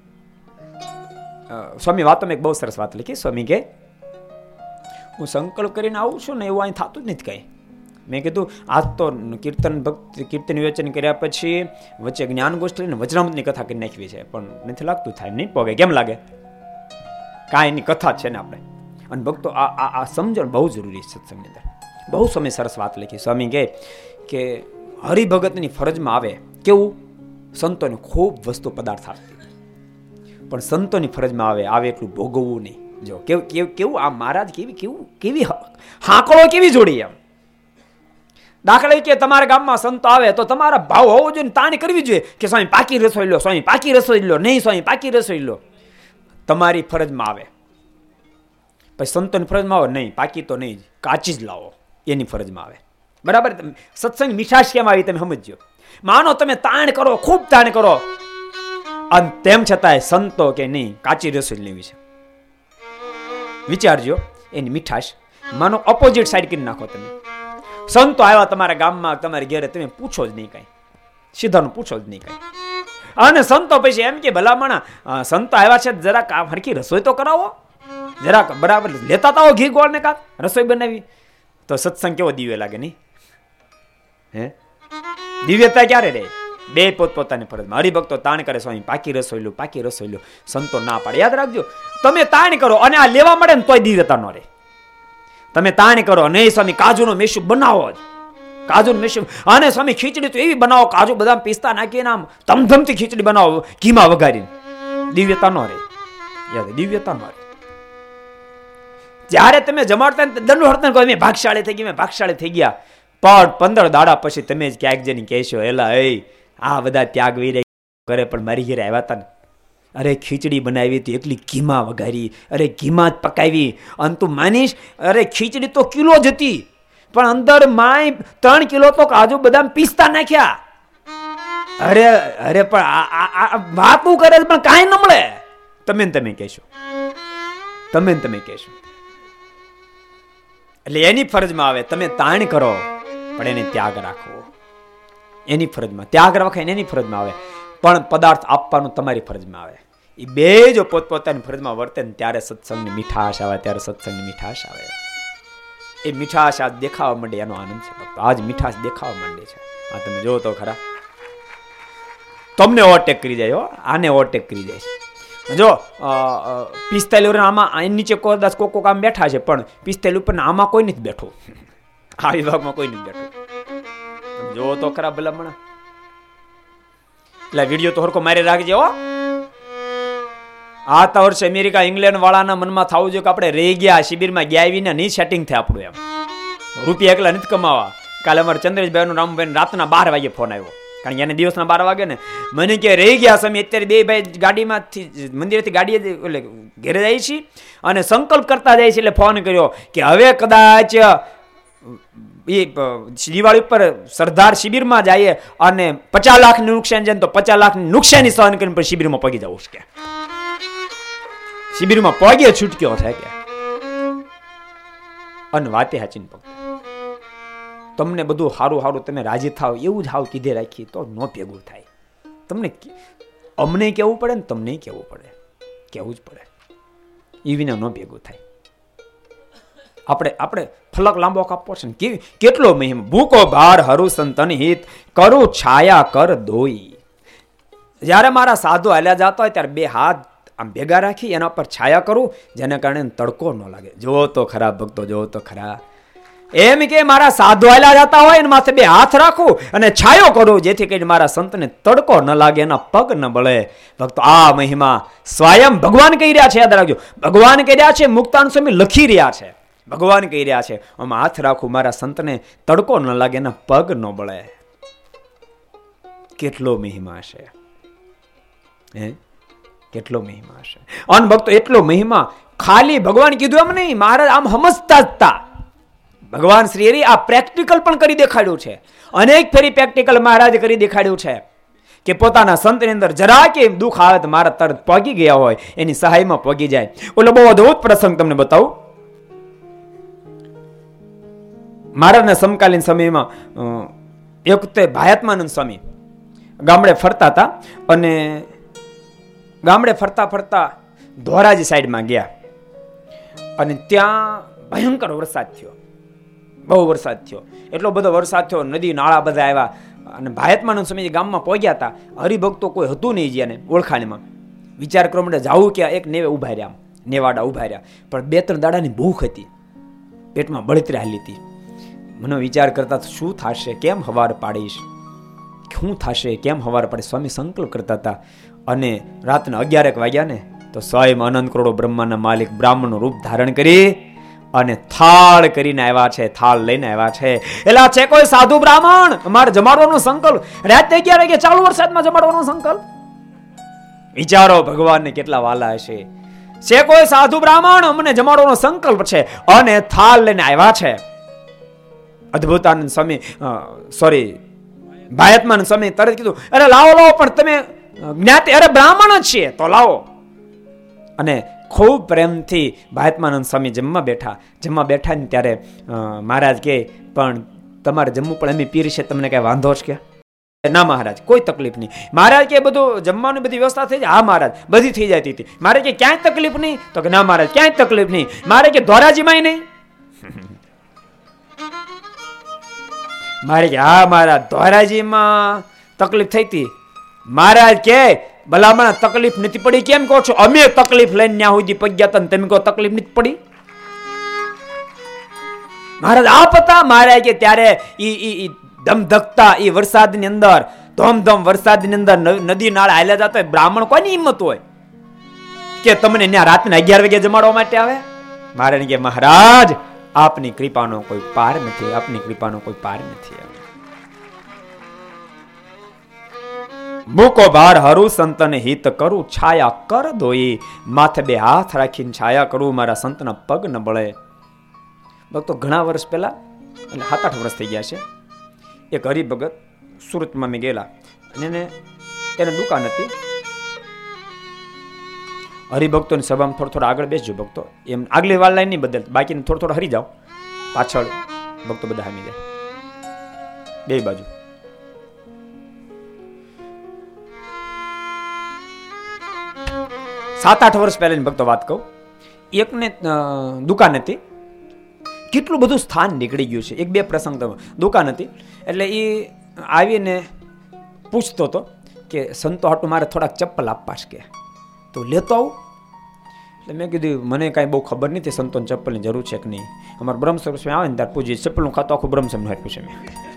સ્વામી વાતોમાં એક બહુ સરસ વાત લખી. સ્વામી કે હું સંકલ્પ કરીને આવું છું ને એવું અહીં થતું જ નથી કઈ. મેં કીધું આજ તો કીર્તન ભક્ત કીર્તન વિવેચન કર્યા પછી વચ્ચે જ્ઞાન ગોષ્ઠી ને વચનામૃતની કથા કરી નાખવી છે, પણ નથી લાગતું થાય નહીં પોગે. કેમ લાગે? કાંઈ એની કથા છે ને આપણે. અને ભક્તો આ આ સમજણ બહુ જરૂરી છે સત્સંગની અંદર. બહુ સમય સરસ વાત લખી. સ્વામી કહે કે હરિભગતની ફરજમાં આવે કેવું, સંતોને ખૂબ વસ્તુ પદાર્થ આપતી, પણ સંતોની ફરજમાં આવે આવે એટલું ભોગવવું નહીં. જો કેવું કેવું આ મહારાજ કેવી કેવું કેવી હાંકળો કેવી જોડી. એમ દાખલા કે તમારા ગામમાં સંતો આવે તો તમારા ભાવ હોવો જોઈએ, તાણ કરવી જોઈએ કે સ્વામી પાકી રસોઈ લો, સ્વામી પાકી રસોઈ લો, નહીં સ્વામી પાકી રસોઈ લો. તમારી ફરજમાં આવે. પછી સંતોની ફરજમાં આવે નહીં પાકી તો નહીં, કાચી જ લાવો, એની ફરજમાં આવે. બરાબર? સત્સંગ મીઠાશ કેમ આવી તમે સમજો. માનો તમે તાણ કરો, ખૂબ તાણ કરો, અને તેમ છતાંય સંતો કે નહીં કાચી રસોઈ લેવી છે, વિચારજો એની મીઠાશ. માનો ઓપોઝિટ સાઈડ કરી નાખો તમે. સંતો આવ્યા તમારા ગામમાં, તમારી ઘેરે, તમે પૂછો જ નહીં કઈ, સીધાનું પૂછો જ નહીં કઈ. અને સંતો પછી એમ કે ભલામણા સંતો આવ્યા છે, જરાક હરખી રસોઈ તો કરાવો, જરાક બરાબર લેતા તાવો ઘી ગોળ ને કાક રસોઈ બનાવી. તો સત્સંગ કેવો દિવ્ય લાગે નહીં? હે દિવ્યતા ક્યારે રહે? બે પોતપોતાની ફરજમાં. હરિભક્તો તાણ કરે સ્વામી પાકી રસોઈ લો, પાકી રસોઈ લો, સંતો ના પાડે. યાદ રાખજો, તમે તાણ કરો અને આ લેવા મળે ને તોય દિવ્યતા ન રહે. તમે તાણ કરો નહીં સ્વામી કાજુનો મેશુ બનાવો જ, કાજુનો મેશુ, અને સ્વામી ખીચડી તો એવી બનાવો કાજુ બદામ પિસ્તા નાખીને આમ ધમધમતી ખીચડી બનાવો ઘીમાં વઘારીને, દિવ્યતા ન રહે. યાદ દિવ્યતા ન રહે. જ્યારે તમે જમાડતા દંડ હડતા કહો મેં ભાગશાળી થઈ ગયા, મેં ભાગશાળી થઈ ગયા, પણ પંદર દાડા પછી તમે જ ક્યાંક જઈને કહેશો એલા એ આ બધા ત્યાગ વીરે કરે પણ મારી ઘરે આવ્યા હતા ને, અરે ખીચડી બનાવી હતી એકલી ઘીમાં વઘારી, અરે ઘીમાં જ પકાવી, અને તું માનીશ અરે ખીચડી તો કિલો જ હતી પણ અંદર માય ત્રણ કિલો તો કાજુ બદામ પિસ્તા નાખ્યા. અરે અરે પણ વાતું કરે પણ કાંઈ ન મળે. તમે ને તમે કહેશો, તમે ને તમે કહેશો. એટલે એની ફરજમાં આવે તમે તાણ કરો પણ એને ત્યાગ રાખવો. એની ફરજમાં ત્યાગ રાખે એની ફરજમાં આવે, પણ પદાર્થ આપવાનું તમારી ફરજમાં આવે. એ બે જો પોતપોતાની ફરજમાં વર્તે ને ત્યારે સત્સંગની મીઠાશ આવે, ત્યારે સત્સંગની મીઠાશ આવે. એ મીઠાશ આજ દેખાવા માંડે એનો આનંદ છે. આજ મીઠાશ દેખાવા માંડે છે. આ તમે જો તો ખરા, તમને ઓવરટેક કરી જાય, આને ઓવરટેક કરી જાય છે. જો પિસ્તાલીસ વર્ષ આમાં નીચે કદાચ કોક કોક આમ બેઠા છે, પણ પિસ્તાલીસ ઉપર આમાં કોઈ નથી બેઠું, આ વિભાગમાં કોઈ નથી બેઠું. જો તો ખરા ભલામણ. એટલે વિડીયો તો હરકો મારી રાખજે હો. આવતા વર્ષે અમેરિકા ઇંગ્લેન્ડ વાળાના મનમાં થવું જોઈએ કે આપણે રહી ગયા શિબિરમાં ગયા વિના નહીં સેટિંગ થાય આપણું. એમ રૂપિયા એકલા નથી કમાવા. કાલે અમારે ચંદ્રેશભાઈ નું રામભાઈ રાતના બાર વાગે ફોન આવ્યો, કારણ કે એને દિવસના બાર વાગે ને મને કે રહી ગયા સમય અત્યારે બે ભાઈ ગાડીમાંથી મંદિરેથી ગાડી એટલે ઘેરે જાય છે અને સંકલ્પ કરતા જાય છે, એટલે ફોન કર્યો કે હવે કદાચ એ દિવાળી ઉપર સરદાર શિબિરમાં જઈએ અને પચાસ લાખ નું નુકસાન જાય તો પચાસ લાખ ની નુકસાની સહન કરીને શિબિરમાં પગી જવું છે. શિબિરમાં પગે છૂટક્યો થાય કે અને વાતે હાચીને પગ તમને બધું સારું સારું તમે રાજી થાવ એવું જ હાવ કીધે રાખી તો ન ભેગું થાય. તમને અમને કેવું પડે ને તમને કેવું પડે, કેવું જ પડે, એ વિના ન ભેગું થાય. આપણે આપણે ફલક લાંબો કાપવો છે ને કેટલો મહિમ ભૂકો ભાર હરુ સંતન હિત કરું છાયા કર દોઈ. જ્યારે મારા સાધુ હાલ્યા જતા હોય ત્યારે બે હાથ આમ ભેગા રાખી એના પર છાયા કરું, જેના કારણે તડકો ન લાગે. જોવો તો ખરા ભક્તો, જોવો તો ખરા. એમ કે મારા સાધુ હાલ્યા જતા હોય ને માથે બે હાથ રાખું અને છાયો કરું, જેથી કરીને મારા સંતને તડકો ન લાગે, એના પગ ન બળે. ભક્તો આ મહિમા સ્વયં ભગવાન કહી રહ્યા છે, યાદ રાખજો. ભગવાન કહી રહ્યા છે, મુક્તાન સ્વામી લખી રહ્યા છે, ભગવાન કહી રહ્યા છે આમાં હાથ રાખું મારા સંતને તડકો ન લાગે, એના પગ ન બળે. કેટલો મહિમા છે, હે કેટલો મહિમા છે. અન ભક્તો એટલો મહિમા ખાલી ભગવાન કીધું એમ નહીં, મહારાજ આમ સમજતા જ તા. ભગવાન શ્રી હરિ આ પ્રેક્ટિકલ પણ કરી દેખાડ્યું છે, અનેક ફેરી પ્રેક્ટિકલ મહારાજ કરી દેખાડ્યું છે કે પોતાના સંતની અંદર જરા કે દુઃખ આવે તો મારા તરત પગી ગયા હોય, એની સહાયમાં પગી જાય. ઓલો બહુ અદભુત પ્રસંગ તમને બતાવું. મહારાજના સમકાલીન સમયમાં એક વખતે ભાયાત્માનંદ સ્વામી ગામડે ફરતા હતા અને ગામડે ફરતા ફરતા ધોરાજી સાઈડમાં ગયા અને ત્યાં ભયંકર વરસાદ થયો, બહુ વરસાદ થયો, એટલો બધો વરસાદ થયો, નદી નાળા બધા આવ્યા અને ભાયાત્માનંદ સ્વામી ગામમાં પહોંચ્યા હતા. હરિભક્તો કોઈ હતું નહીં જ્યાં ઓળખાણમાં. વિચાર કરવા માટે જાવું કે એક નેવે ઉભા રહ્યા, નેવાડા ઉભા રહ્યા, પણ બે ત્રણ દાડાની ભૂખ હતી, પેટમાં બળતરી હાલી હતી. મને વિચાર કરતા શું થશે, કેમ હવાર પાડીશ, શું થશે, કેમ હવાર પાડીશ. સ્વામી સંકલ્પ કરતા હતા અને રાતના અગિયારેક વાગ્યા ને તો સ્વયં અનંત કરોડો બ્રહ્માના માલિક બ્રાહ્મણનું રૂપ ધારણ કરી અને થાળ કરીને આવ્યા છે, થાળ લઈને આવ્યા છે. એલા છે કોઈ સાધુ બ્રાહ્મણ અમારે જમાડવાનો સંકલ્પ, રાતે અગિયાર વાગે ચાલુ વરસાદમાં જમાડવાનો સંકલ્પ. વિચારો ભગવાનને કેટલા વાલા હશે. છે કોઈ સાધુ બ્રાહ્મણ અમને જમાડવાનો સંકલ્પ છે અને થાળ લઈને આવ્યા છે. અદ્ભુતાનંદ સ્વામી સોરી ભાયાત્માનંદ સ્વામી તરત કીધું અરે લાવો લાવો, પણ તમે જ્ઞાતિ અરે બ્રાહ્મણ જ છીએ તો લાવો. અને ખૂબ પ્રેમથી ભાયાત્માનંદ સ્વામી જમવા બેઠા. જમવા બેઠા ને ત્યારે મહારાજ કે પણ તમારે જમવું પણ એમ પીર છે, તમને કઈ વાંધો છે કે? ના મહારાજ કોઈ તકલીફ નહીં. મહારાજ કે બધું જમવાની બધી વ્યવસ્થા થઈ જાય? હા મહારાજ બધી થઈ જતી હતી. મારે કે ક્યાંય તકલીફ નહીં? તો કે ના મહારાજ ક્યાંય તકલીફ નહીં. મારે કે ધોરાજીમાં નહીં? મારે કે હા મહારાજ ધોરાજીમાં તકલીફ થઈ હતી. મહારાજ કે ભલામણ તકલીફ નથી પડી કેમ કહો છો? અમે તકલીફ લઈને ન્યા સુધી પગ્યા હતા, તમે કહો તકલીફ નથી પડી? મહારાજ આ પતા મહારાજ કે ત્યારે ઈ ઈ ધમધકતા ઈ વરસાદની અંદર ધોમધમ વરસાદની અંદર નદી નાળા હાલ્યા જતા હોય, બ્રાહ્મણ કોની હિંમત હોય કે તમને ત્યાં રાતના અગિયાર વાગે જમાડવા માટે આવે? મહારાજ કે મહારાજ આપની કૃપાનો કોઈ પાર નથી, આપની કૃપાનો કોઈ પાર નથી. મૂકો ભાર હરુ સંતન હિત કરું, છાયા કર દોઈ. માથે બે હાથ રાખીને છાયા કરું, મારા સંતના પગ ન બળે. ભક્તો ઘણા વર્ષ પહેલા એટલે સાત આઠ વર્ષ થઈ ગયા છે, એક હરિભગત સુરતમાં મેં ગયેલા અને એને એને દુકાન હતી. હરિભક્તોની સભામાં થોડો થોડો આગળ બેસજો ભક્તો, એમ આગલી વાર લાઈન નહીં બદલ, બાકીને થોડો થોડો હરી જાઓ, પાછળ ભક્તો બધા હામી જાય બે બાજુ. સાત આઠ વર્ષ પહેલાની ભક્તો વાત કહું, એકને દુકાન હતી, કેટલું બધું સ્થાન નીકળી ગયું છે. એક બે પ્રસંગ દુકાન હતી એટલે એ આવીને પૂછતો હતો કે સંતો હાટું મારે થોડાક ચપ્પલ આપવા છે કે તો લેતો આવું. એટલે મેં કીધું મને કાંઈ બહુ ખબર નથી સંતોન ચપ્પલની જરૂર છે કે નહીં. અમારા બ્રહ્મસ્વરૂપ આવે ને ત્યારે પૂછીએ ચપ્પલનું ખાતું આખું બ્રહ્મસ્વરૂપ હાથ પૂછે.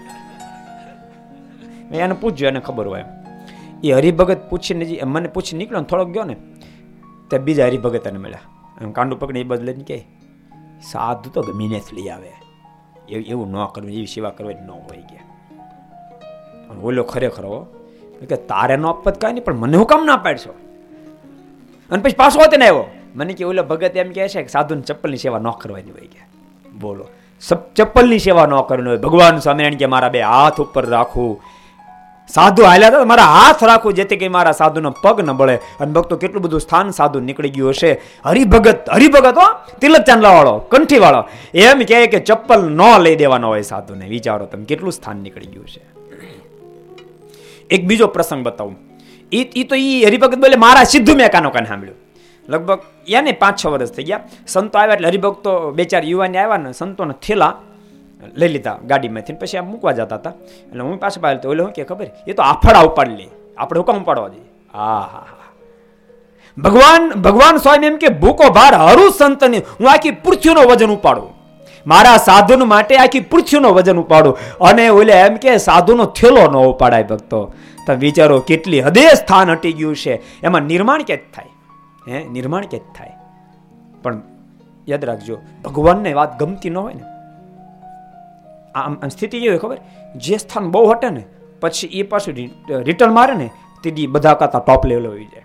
મેં એને પૂછ્યું, એને ખબર હોય. એ હરિભગત પૂછીને મને પૂછી નીકળ્યો ને થોડોક ગયો ને ત્યાં બીજા હરિભગત એને મળ્યા. એમ કાંડું પકડી એ બદલે ને કે સાધુ તો ગમીને જ લઈ આવે, એવું ન કરવું, એવી સેવા કરવાની ન હોય કે. બોલ્યો ખરેખર હો કે તારે ન આપત કાંઈ નહીં, પણ મને હું કામ ના પાડશો? અને પછી પાછો હોતે ને આવ્યો મને કે ઓલો ભગત એમ કહે છે કે સાધુને ચપ્પલની સેવા ન કરવાની હોય કે. બોલો, ચપ્પલની સેવા ન કરવાની હોય. ભગવાન સ્વામિનારાયણ કે મારા બે હાથ ઉપર રાખું, સાધુ હાલ્યા હતા મારા હાથ રાખું જેથી કે મારા સાધુનો પગ ન બળે. અને ભક્તો કેટલું બધું સ્થાન સાધુ નીકળી ગયું હશે. હરિભગત હરિભગત હો તિલક ચાંદલા વાળો કંઠી વાળો એમ કહે કે ચપ્પલ ન લઈ દેવાનો હોય સાધુને. વિચારો તમે કેટલું સ્થાન નીકળી ગયું છે. એક બીજો પ્રસંગ બતાવું. ઈ તો ઈ હરિભગત બોલે મારા સીધું મેં કાનો કાન સાંભળ્યું. લગભગ યાને પાંચ છ વર્ષ થઈ ગયા. સંતો આવ્યા એટલે હરિભક્તો બે ચાર યુવાન આવ્યા ને સંતોને થેલા લઈ લીધા ગાડીમાંથી, પછી આમ મૂકવા જતા હતા. એટલે હું પાછળ પાડે તો ઓલે શું કે ખબર, એ તો આફડા ઉપાડી લે, આપણે હુકમ ઉપાડવા દઈએ. હા હા હા ભગવાન ભગવાન સ્વામી એમ કે ભૂકો ભાર હરું સંતની હું આખી પૃથ્વીનો વજન ઉપાડું, મારા સાધુ માટે આખી પૃથ્વીનો વજન ઉપાડું. અને ઓલે એમ કે સાધુનો થેલો ન ઉપાડાય. ભક્તો તમે વિચારો કેટલી હદે સ્થાન હટી ગયું છે. એમાં નિર્માણ કે જ થાય, હે નિર્માણ કે જ થાય. પણ યાદ રાખજો ભગવાનને વાત ગમતી ન હોય ને, આમ સ્થિતિ કેવી ખબર, જે સ્થાન બહુ હટે ને પછી એ પાછું રિટર્ન મારે ને તે બધા કરતા ટોપ લેવલ હોઈ જાય.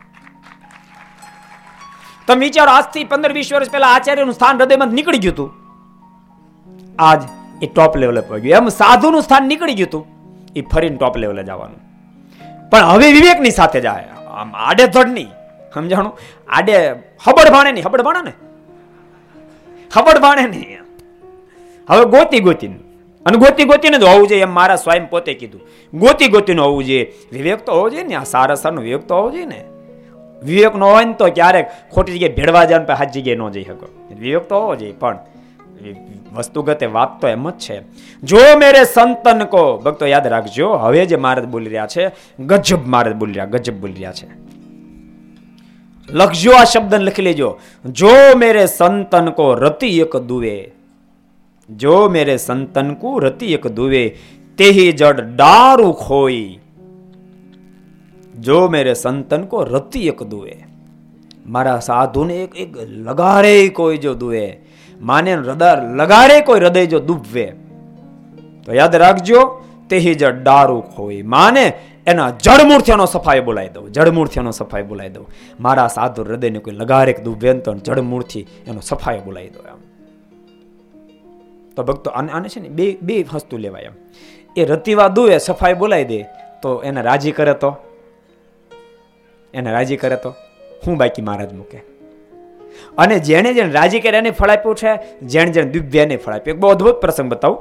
તમે વિચારો આજથી પંદર વીસ વર્ષ પહેલા આચાર્યનું સ્થાન હૃદયમાં નીકળી ગયું હતું, આજ એ ટોપ લેવલે પહોંચી ગયું. એમ સાધુનું સ્થાન નીકળી ગયું હતું, એ ફરીને ટોપ લેવલે જવાનું. પણ હવે વિવેકની સાથે જાય, આમ આડે ધડ નહીં, સમજાણું? આડે હબડ ભાણે નહીં, હબડ ભાણે ને હબડ ભાણે નહીં. હવે ગોતી ગોતી અને ગોતી ગોતીને જ હોવું જોઈએ, એમ મારા સ્વયં પોતે કીધું. ગોતી ગોતીને હોવું જોઈએ. વિવેક તો હોવો જોઈએ ને, આ સારા સારનો વિવેક તો હોવો જોઈએ ને. વિવેક ન હોય ને તો ક્યારેક ખોટી જગ્યાએ ભેળવા જાય ને હાજી જગ્યાએ ન જઈ શકો. વિવેક તો હોવો જોઈએ. પણ વસ્તુગતે વાત તો એમ જ છે. જો મેરે સંતન કો, ભક્તો યાદ રાખજો, હવે જે મહારાજ બોલી રહ્યા છે ગજબ મહારાજ બોલી રહ્યા, ગજબ બોલી રહ્યા છે. લખજો, આ શબ્દ લખી લેજો. જો મેરે સંતન કો રતિ એક દુવે, જો મેરે સંતન કો રતિ એક દુવે, તેહી જડ ડારું ખોઈ. જો મેરે સંતન કો રતિ એક દુવે, મારા સાધુને એક એક લગારે કોઈ જો દુવે, માને હૃદય લગારે કોઈ હૃદય જો દુબવે, તો યાદ રાખજો તેહી જડ ડારું ખોઈ. માને એના જડમૂળથીનો સફાઈ બોલાવી દઉં, જડમૂળથીનો સફાઈ બોલાવી દઉં. મારા સાધુ હૃદયને કોઈ લગારે દુબવે તો જડમૂળથી એનો સફાઈ બોલાવી દઉં. એમ તો ભક્તો આને આને છે ને બે બે વસ્તુ લેવાય. એમ એ રતિવા દુએ સફાઈ બોલાવી દે તો એને રાજી કરે, તો એને રાજી કરે તો હું બાકી મહારાજ મૂકે. અને જેને જેને રાજી કરે એને ફળ આપ્યું છે, જેને જેને દિવ્ય એને ફળ આપ્યું. એક બહુ અદભુત પ્રસંગ બતાવું.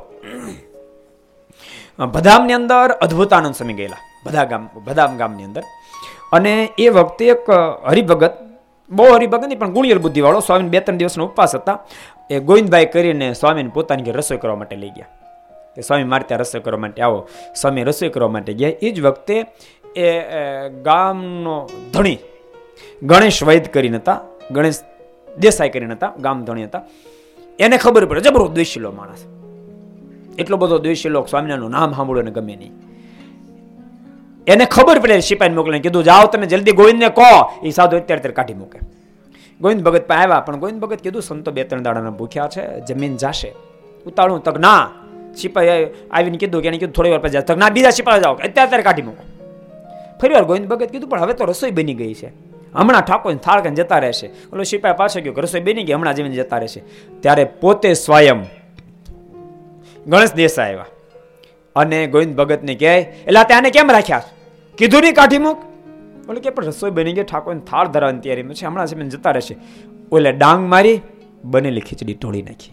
બદામની અંદર અદભુતાનંદ સ્વામી ગયેલા, બધા ગામ બદામ ગામની અંદર. અને એ વખતે એક હરિભગત, બહુ હરિભગત નહીં પણ ગુણિયર બુદ્ધિ વાળો, સ્વામી બે ત્રણ દિવસનો ઉપવાસ હતા. એ ગોવિંદભાઈ કરીને સ્વામીને પોતાની ઘેર રસોઈ કરવા માટે લઈ ગયા. એ સ્વામી મારે ત્યાં રસોઈ કરવા માટે આવો. સ્વામી રસોઈ કરવા માટે ગયા. એ જ વખતે એ ગામનો ધણી ગણેશ વૈદ કરીને હતા, ગણેશ દેસાઈ કરીને હતા, ગામ ધણી હતા. એને ખબર પડે જબરો દ્વેષીલો માણસ, એટલો બધો દ્વેષીલો, સ્વામિનારાયણનું નામ સાંભળ્યું ને ગમે નહીં. એને ખબર પડે, સિપાહીને મોકલીને કીધું જાઓ તમે જલ્દી ગોવિંદને કહો એ સાધુ અત્યારે અત્યારે કાઢી મૂકે. ગોવિંદ ભગત પાસે આવ્યા, પણ ગોવિંદ ભગત કીધું સંતો બે ત્રણ દાડાના ભૂખ્યા છે, જમીન જાશે, ઉતાળું. તક ના, સિપાહી આવીને કીધું કે એને કીધું થોડી વાર પછી તક ના, બીજા સિપાહી જાઓ અત્યારે અત્યારે કાઢી મૂકો. ફરી વાર ગોવિંદ ભગત કીધું પણ હવે તો રસોઈ બની ગઈ છે, હમણાં ઠાકોર થાળ કરીને જતા રહેશે. ઓલો સિપાહી પાછો ગયો, રસોઈ બની ગઈ, હમણાં જમીને જતા રહેશે. ત્યારે પોતે સ્વયં ગણેશ દેસાઈ આવ્યા અને ગોવિંદ ભગતને કહે, એટલે ત્યાંને કેમ રાખ્યા, કીધું નહીં કાઢી મૂક. બોલે કે પણ રસોઈ બની ગઈ, ઠાકોરને થાળ ધરવાની તૈયારી છે, હમણાં જમીને જતા રહેશે. ઓલે ડાંગ મારી બનેલી ખીચડી ઢોળી નાખી.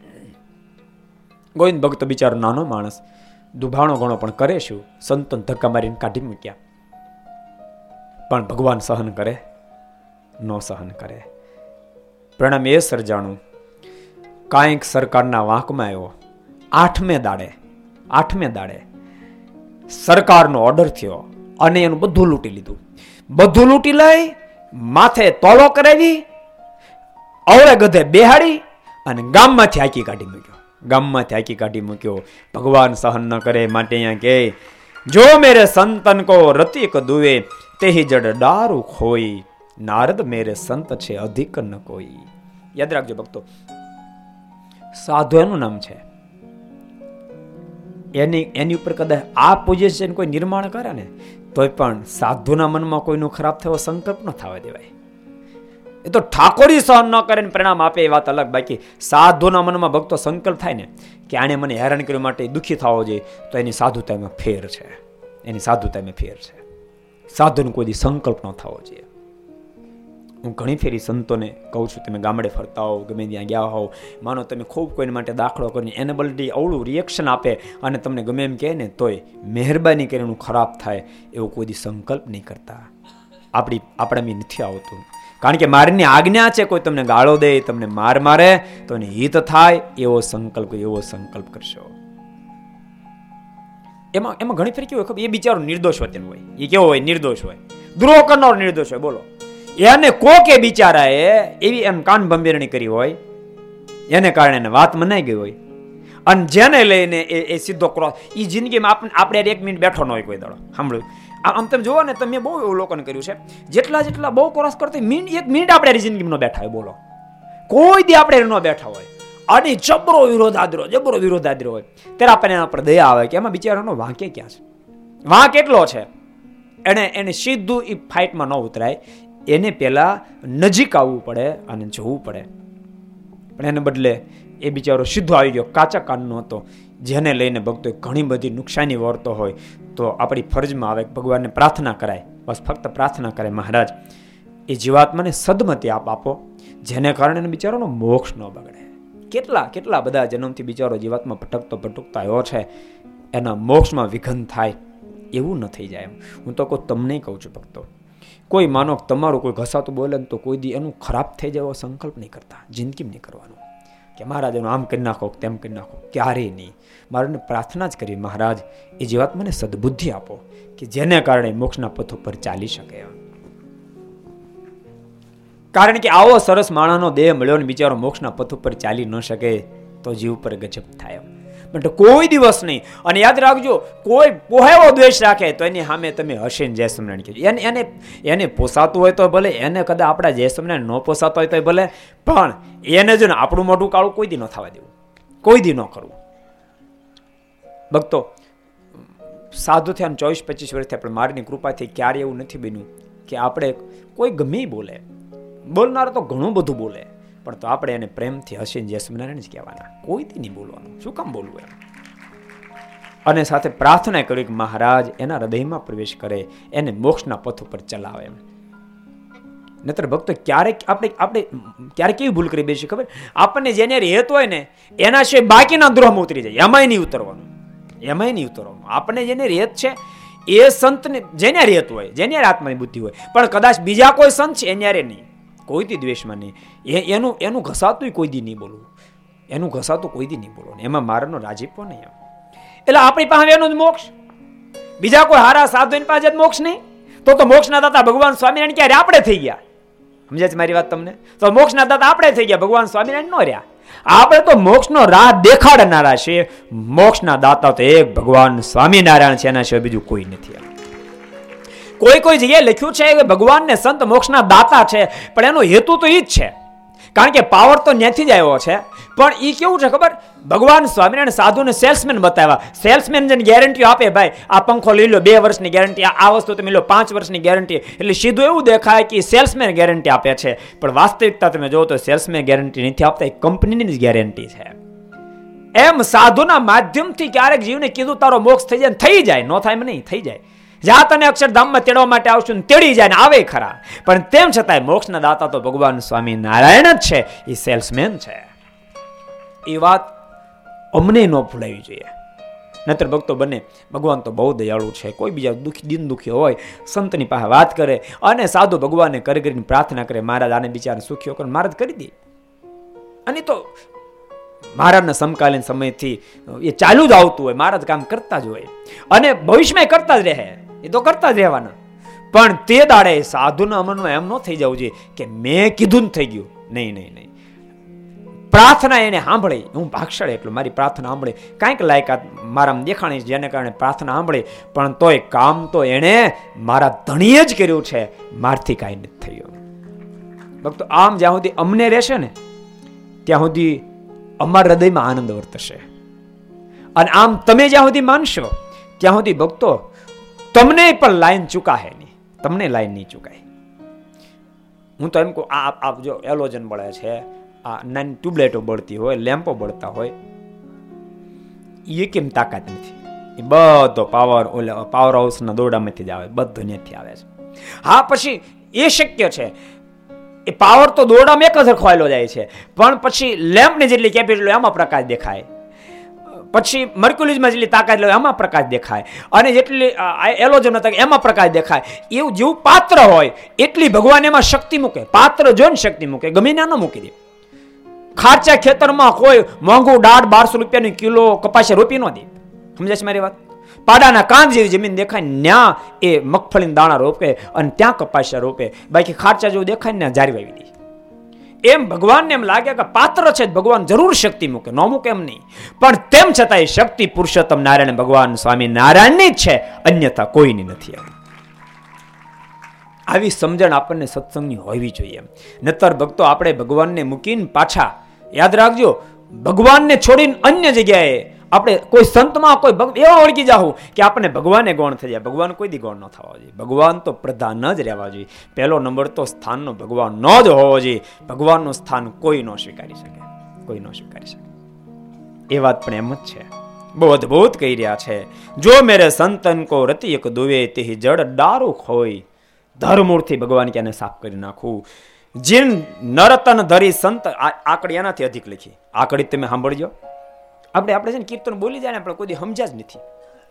ગોવિંદ ભગત બિચારો નાનો માણસ, દુભાણો ઘણો પણ કરે શું, સંતોન ધક્કા મારીને કાઢી મૂક્યા. પણ ભગવાન સહન કરે? નો સહન કરે. પ્રણામ એ સર્જાણું કાંઈક સરકારના વાંકમાં આવ્યો. આઠમે દાડે આઠમે દાડે સરકારનો ઓર્ડર થયો અને એનું બધું લૂંટી લીધું. બધું લૂંટી લઈ માથે તોલો કરાવી, અવળે ગધે બેહાડી અને ગામમાંથી હાકી કાઢી મૂક્યો. ગામમાંથી હાકી કાઢી મૂક્યો. ભગવાન સહન ન કરે માટે અહીંયા કે જો મેરે સંતન કો રતિક દુવે તેહી જડ ડારું ખોઈ, નારદ મેરે સંત છે અધિક ન કોઈ. યાદ રાખજો ભક્તો, સાધુ એનું નામ છે. એની એની ઉપર કદાચ આ પોઝિશન કોઈ નિર્માણ કરે ને તોય પણ સાધુના મનમાં કોઈનું ખરાબ થયો સંકલ્પ ન થવા દેવાય. એ તો ઠાકોરી સહન ન કરે ને પરિણામ આપે એ વાત અલગ. બાકી સાધુના મનમાં ભક્તો સંકલ્પ થાય ને કે આને મને હેરાન કરવા માટે દુઃખી થવો જોઈએ, તો એની સાધુતામાં ફેર છે. એની સાધુતામાં ફેર છે. સાધુનો કોઈ સંકલ્પ ન થવો જોઈએ. હું ઘણી ફેરી સંતોને કહું છું, તમે ગામડે ફરતા હોવ, ગમે ત્યાં ગયા હોવ, માનો તમે ખૂબ કોઈને માટે દાખલો કરીને એને બલટી અવળું રિએક્શન આપે અને તમને ગમે એમ કહે ને તોય મહેરબાની કરીને ખરાબ થાય એવો કોઈ દી સંકલ્પ નહીં કરતા. આપણી આપણામાં નથી આવતું. કારણ કે મારની આજ્ઞા છે, કોઈ તમને ગાળો દે, તમને માર મારે તો એને હિત થાય એવો સંકલ્પ એવો સંકલ્પ કરશો. એમાં એમાં ઘણી ફેર કેવું હોય, એ બિચારો નિર્દોષ હોય હોય. એ કેવો હોય? નિર્દોષ હોય. દ્રોહ કરનાર નિર્દોષ હોય. બોલો, એને કોકે બિચારાએ એવી એમ કાન ભંભેરણી કરી હોય, એને કારણે એને વાત મનાઈ ગઈ હોય, અને જેને લઈને એ એ સીધો ક્રોસ, એ જિંદગીમાં આપણે આપણે એક મિનિટ બેઠો ન હોય કોઈ દાડો. સાંભળ્યું? આમ તમે જોવો ને, તમે બહુ એવું લોકોને કર્યું છે, જેટલા જેટલા બહુ ક્રોસ કરતા મિનિટ એક મિનિટ આપણે જિંદગીમાં ન બેઠા હોય. બોલો, કોઈ દી આપણે ન બેઠા હોય અને જબરો વિરોધાદ્રો જબરો વિરોધાદ્રો હોય, ત્યારે આપણને એના પર દયા આવે કે એમાં બિચારાનો વાંકે ક્યાં છે? વાંક એટલો છે, એને એને સીધું એ ફાઇટમાં ન ઉતરાય. એને પહેલા નજીક આવવું પડે અને જોવું પડે. પણ એને બદલે એ બિચારો સીધો આવી ગયો, કાચા કાનનો હતો, જેને લઈને ભક્તો ઘણી બધી નુકસાની વર્તો હોય. તો આપણી ફરજમાં આવે ભગવાનને પ્રાર્થના કરાય, બસ ફક્ત પ્રાર્થના કરાય, મહારાજ એ જીવાત્માને સદમતી આપ આપો, જેને કારણે બિચારોનો મોક્ષ ન બગડે. કેટલા કેટલા બધા જન્મથી બિચારો જીવાત્મા ભટકતો ભટકતા આવ્યો છે, એના મોક્ષમાં વિઘન થાય એવું ન થઈ જાય. હું તો કોઈ તમને કહું છું ભક્તો, કોઈ માનો તમારું કોઈ ઘસાતું બોલે તો કોઈ દી એનું ખરાબ થઈ જાય એવો સંકલ્પ નહીં કરતા. જિંદગીમાં નહીં કરવાનો કે મહારાજ એનું આમ કરી નાખો, તેમ કરી નાખો, ક્યારેય નહીં. મારે પ્રાર્થના જ કરી, મહારાજ એ જીવાત્માને સદબુદ્ધિ આપો કે જેને કારણે મોક્ષના પથ ઉપર ચાલી શકે. કારણ કે આવો સરસ માણસનો દેહ મળ્યો ને બિચારો મોક્ષના પથ ઉપર ચાલી ન શકે તો જીવ પર ગજબ થાય. બટ કોઈ દિવસ નહીં. અને યાદ રાખજો, કોઈ પોહેવો દ્વેષ રાખે તો એની સામે તમે હસીને જય સ્વામિનારાયણ કહેજો. એને એને એને પોસાતું હોય તો ભલે, એને કદાચ આપણા જય સ્વામિનારાયણ ન પોસાતો હોય તો ભલે, પણ એને જો ને આપણું મોઢું કાળું કોઈ દી ન થવા દેવું, કોઈ દી ન કરવું. ભક્તો, સાધુ થયા ચોવીસ પચીસ વર્ષથી આપણે મારની કૃપાથી ક્યારે એવું નથી બન્યું કે આપણે કોઈ ગમે બોલે, બોલનાર તો ઘણું બધું બોલે, પણ તો આપણે એને પ્રેમથી હસીને જય સ્વામિનારાયણ જ કહેવાના, કોઈથી નહીં બોલવાનું. શું કામ બોલવું એમ? અને સાથે પ્રાર્થના કરી કે મહારાજ એના હૃદયમાં પ્રવેશ કરે, એને મોક્ષના પથ ઉપર ચલાવે એમ. નહીતર ભક્તો ક્યારેક આપણે આપણે ક્યારેક કેવી ભૂલ કરી બેસી ખબર? આપણને જેને હેત હોય ને એના સિવાય બાકીના દ્રોહમાં ઉતરી જાય, એમાંય નહીં ઉતરવાનું, એમાંય નહીં ઉતરવાનું. આપણને જેને રેત છે એ સંતને જેને રેત હોય, જેને આત્માની બુદ્ધિ હોય, પણ કદાચ બીજા કોઈ સંત છે એન્યારે નહીં, કોઈથી દ્વેષમાં નહીં. એનું એનું ઘસાતું કોઈ દી નહીં બોલવું, એનું ઘસાતું કોઈ દી નહીં બોલવું, એમાં મારાનો રાજીપો નહીં. એટલે આપણી પાસે એનો જ મોક્ષ, બીજા કોઈ હારા સાધુ પાસે જ મોક્ષ નહીં. તો તો મોક્ષના દાતા ભગવાન સ્વામિનારાયણ ક્યારે આપણે થઈ ગયા? સમજાય છે મારી વાત તમને? તો મોક્ષના દાતા આપણે થઈ ગયા, ભગવાન સ્વામિનારાયણ નો રહ્યા. આપણે તો મોક્ષનો રાહ દેખાડનારા છે. મોક્ષના દાતા તો એક ભગવાન સ્વામિનારાયણ છે, એના સિવાય બીજું કોઈ નથી. કોઈ કોઈ જગ્યાએ લખ્યું છે કે ભગવાનને સંત મોક્ષના દાતા છે, પણ એનો હેતુ તો એ જ છે. કારણ કે પાવર તો ત્યાંથી જ આવ્યો છે, પણ એ કેવું છે ખબર? ભગવાન સ્વામિનારાયણ સાધુને સેલ્સમેન બતાવ્યા. સેલ્સમેન જેને ગેરંટી આપે, ભાઈ આ પંખો લઈ લો બે વર્ષની ગેરંટી, આ વસ્તુ તમે લો પાંચ વર્ષની ગેરંટી, એટલે સીધું એવું દેખાય કે સેલ્સમેન ગેરંટી આપે છે, પણ વાસ્તવિકતા તમે જો તો સેલ્સમેન ગેરંટી નથી આપતા, એ કંપનીની જ ગેરંટી છે. એમ સાધુના માધ્યમથી ક્યારેક જીવને કીધું તારો મોક્ષ થઈ જાય, થઈ જાય, ન થાય નહીં, થઈ જાય. જ્યાં તને અક્ષરધામમાં તેડવા માટે આવશું ને તેડી જાય ને આવે ખરા, પણ તેમ છતાંય મોક્ષના દાતા તો ભગવાન સ્વામિનારાયણ જ છે, એ સેલ્સમેન છે. એ વાત અમને ન ભૂલાવી જોઈએ. નહીતર ભક્તો બને ભગવાન તો બહુ દયાળુ છે. કોઈ બીજા દુઃખી દિન દુઃખી હોય સંતની પાસે વાત કરે અને સાધુ ભગવાનને કરી કરીને પ્રાર્થના કરે, મહારાજ આને બિચારાને સુખ્યો કરે, મહારાજ કરી દે. અને તો મહારાજના સમકાલીન સમયથી એ ચાલુ જ આવતું હોય, મહારાજ કામ કરતા જ હોય અને ભવિષ્યમાં કરતા જ રહે, એ તો કરતા જ રહેવાના. પણ તે દાડે સાધુના મનમાં એમ ન થઈ જવું જોઈએ કે મેં કીધું ને થઈ ગયું. નહીં નહીં નહીં પ્રાર્થના એને સાંભળી. હું ભાગશાળી એટલું મારી પ્રાર્થના સાંભળી, કાંઈક લાયકાત મારામાં દેખાણી જેને કારણે પ્રાર્થના સાંભળી, પણ તોય કામ તો એને મારા ધણીએ જ કર્યું છે, મારથી કાંઈ નથી થયું. ભક્તો આમ જ્યાં સુધી અમને રહેશે ને ત્યાં સુધી અમારા હૃદયમાં આનંદ વર્તશે. અને આમ તમે જ્યાં સુધી માનશો ત્યાં સુધી ભક્તો તમને પણ લાઈન ચૂકાશે નહીં, તમને લાઈન નહીં ચૂકાય. હું તો એમ કહું, આ આપ જો એલોજન બળે છે, આ નાની ટ્યુબલાઇટો બળતી હોય, લેમ્પો બળતા હોય, એ કેમ તાકાત નથી? એ બધો પાવર ઓલા પાવર હાઉસના દોરડામાંથી જ આવે, બધું ત્યાંથી આવે છે. હા, પછી એ શક્ય છે, એ પાવર તો દોરડામાં એક જ ખોવાયેલો જાય છે, પણ પછી લેમ્પની જેટલી કેપેસિટી એમાં પ્રકાશ દેખાય, પછી મર્ક્યુરીઝમાં જેટલી તાકાત લે એમાં પ્રકાશ દેખાય, અને જેટલી એલોજન એમાં પ્રકાશ દેખાય. એવું જેવું પાત્ર હોય એટલી ભગવાન એમાં શક્તિ મૂકે. પાત્ર જોઈને શક્તિ મૂકે, ગમે ના ન મૂકી દે. ખાચા ખેતરમાં કોઈ મોંઘું દાળ બારસો રૂપિયાની કિલો કપાસિયા રોપી ન દે. સમજાય છે મારી વાત? પાડાના કાંદ જેવી જમીન દેખાય ત્યાં એ મગફળીના દાણા રોપે અને ત્યાં કપાસિયા રોપે, બાકી ખાચા જેવું દેખાય ને જારી વાવી દે. એમ ભગવાનને એમ લાગે કે પાત્ર છે, ભગવાન જરૂર શક્તિ મૂકે, ન મૂકે એમ નહીં, પણ તેમ છતાં એ શક્તિ પુરુષોત્તમ નારાયણ ભગવાન સ્વામી નારાયણની જ છે, અન્યથા કોઈની નથી. આવી સમજણ આપણને સત્સંગની હોવી જોઈએ. નતર ભક્તો આપણે ભગવાનને મૂકીને પાછા, યાદ રાખજો, ભગવાનને છોડીને અન્ય જગ્યાએ આપણે કોઈ સંતમાં કોઈ એવા ઓળખી જાઉં કે આપણને ભગવાને ગૌણ થઈ જાય. ભગવાન કોઈ દી ગૌણ ન થવા જોઈએ. ભગવાન તો પ્રધાન જ રહેવા જોઈએ. પહેલો નંબર તો સ્થાનનો ભગવાન ન જ હોવો જોઈએ. ભગવાનનું સ્થાન કોઈ ન સ્વીકારી શકે, કોઈ ન સ્વીકારી શકે. એ વાત પણ એમ જ છે. બહુ અદભુત કહી રહ્યા છે. જો મેરે સંતન કો રતિ એક દુવે તે જડ દારૂ ખોઈ. ધર્મૂળથી ભગવાન ક્યાંને સાફ કરી નાખવું. જીન નરતન ધરી સંત, આકડી એનાથી અધિક લખી. આકડી તમે સાંભળજો. આપણે આપણે છે ને કીર્તન બોલી જાય ને આપણે કોઈ સમજ્યા જ નથી.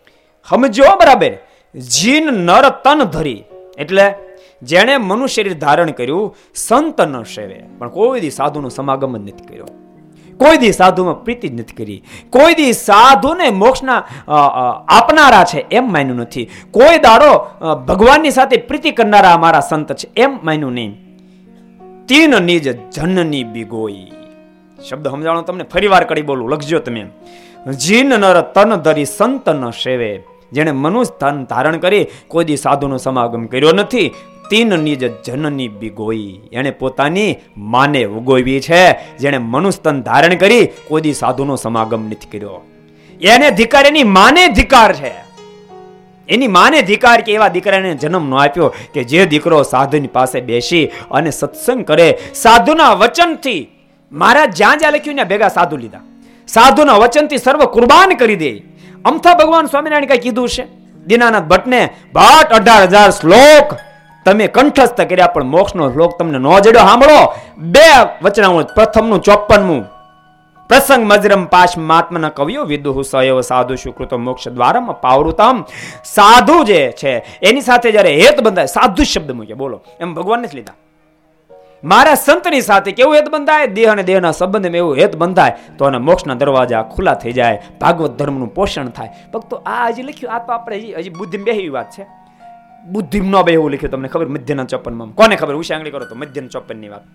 સમજો બરાબર. જીન નર તન ધરી એટલે જેણે મનુષ્ય શરીર ધારણ કર્યું, સંત ન સેવે, પણ કોઈ દી સાધુનો સમાગમ જ નથી કર્યો, કોઈ દી સાધુમાં પ્રીતિ જ નથી કરી, કોઈ દી સાધુને મોક્ષના આપનારા છે એમ માન્યું નથી, કોઈ દાડો ભગવાનની સાથે પ્રીતિ કરનારા અમારા સંત છે એમ માન્યું નહીં. તીન નિજ જનની બિગોઈ. શબ્દ સમજાણો તમને, ફરી વાર કરી બોલું, લખજો તમે. જીન નર તન ધરી સંત ન સેવે, જેને મનુષ્ય તન ધારણ કરી કોઈ દી સાધુનો સમાગમ કર્યો નથી. તીન નિજ જનની બિગોઈ, એને પોતાની માને ઉગોવી છે. જેને મનુષ્ય તન ધારણ કરી કોઈ દી સાધુનો સમાગમ નથી કર્યો, એને ધિકાર એની માને ધિકાર છે. એની માને ધિકાર કે એવા દીકરાને જન્મ ન આપ્યો કે જે દીકરો સાધુની પાસે બેસી અને સત્સંગ કરે, સાધુના વચનથી, મહારાજ જ્યાં જ્યાં લખ્યું ત્યાં ભેગા સાધુ લીધા, સાધુના વચનથી સર્વ કુરબાન કરી દે. અમથા ભગવાન સ્વામિનારાયણ કઈ કીધું છે? દીનાનાથ ભટ્ટને, ભટ્ટ અઢાર હજાર શ્લોક તમે કંઠસ્થ કર્યા પણ મોક્ષનો શ્લોક તમને ન જડ્યો. સાંભળો, બે વચનાઓ. પ્રથમનું ચોપ્પનમું, પ્રસંગ મજરમ પાશ મહાત્મના કવિયો વિદુહુ સયવ સાધુ સુકૃતો મોક્ષ દ્વારમ પાવૃતમ. સાધુ જે છે એની સાથે જયારે હેત બંધાય, સાધુ શબ્દ મૂકે, બોલો એમ ભગવાન ને જ લીધા. મારા સંતની સાથે કેવું હેત બંધાય? દેહ અને દેહના સંબંધમાં એવું હેત બંધાય તો અને મોક્ષના દરવાજા ખુલ્લા થઈ જાય, ભાગવત ધર્મનું પોષણ થાય. ભક્તો આ હજી લખ્યું, આ તો આપણે હજી હજી બુદ્ધિ બેહી વાત છે. બુદ્ધિ ન બે એવું લખ્યું, તમને ખબર? મધ્યના ચોપનમાં. કોને ખબર? ઉષાંગળી કરો તો મધ્યના ચોપન ની વાત.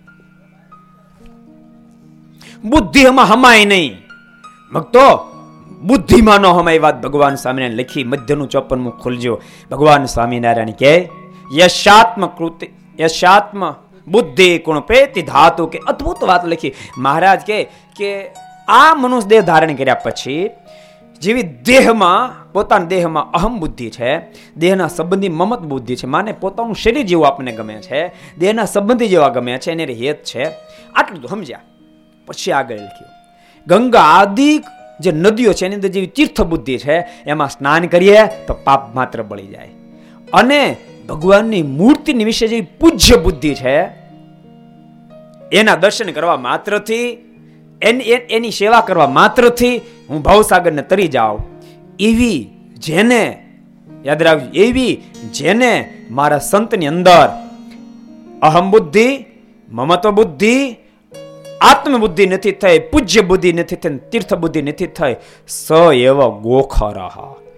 બુદ્ધિ એમાં હમાય નહીં ભક્તો, બુદ્ધિમાં ન હમાય વાત ભગવાન સ્વામિનારાયણ લખી. મધ્યનું ચોપનમું ખોલજો. ભગવાન સ્વામિનારાયણ કે યશાત્મ કૃતિ યશાત્મ બુદ્ધિ ગુણ પ્રેતિ ધાતુ, કે અદ્ભુત વાત લખી. મહારાજ કે કે આ મનુષ્ય દેહ ધારણ કર્યા પછી જેવી દેહમાં, પોતાના દેહમાં અહમ બુદ્ધિ છે, દેહના સંબંધી મમત બુદ્ધિ છે, માને પોતાનું શરીર જેવું આપણને ગમે છે, દેહના સંબંધી જેવા ગમે છે, એને હેત છે. આટલું તો સમજ્યા. પછી આગળ લખ્યું, ગંગા આદિ જે નદીઓ છે એની અંદર જેવી તીર્થ બુદ્ધિ છે, એમાં સ્નાન કરીએ તો પાપ માત્ર બળી જાય. અને ભગવાનની મૂર્તિની વિશે જે પૂજ્ય બુદ્ધિ છે, એના દર્શન કરવા માત્રથી, એની એની સેવા કરવા માત્રથી હું ભવસાગરને તરી જાઉં. એવી જેને, યાદ રાખજો, એવી જેને મારા સંતની અંદર અહમ બુદ્ધિ, મમત્વ બુદ્ધિ, આત્મબુદ્ધિ નથી થઈ, પૂજ્ય બુદ્ધિ નથી થઈ, તીર્થ બુદ્ધિ નથી થઈ, સ એવ ગોખરહ,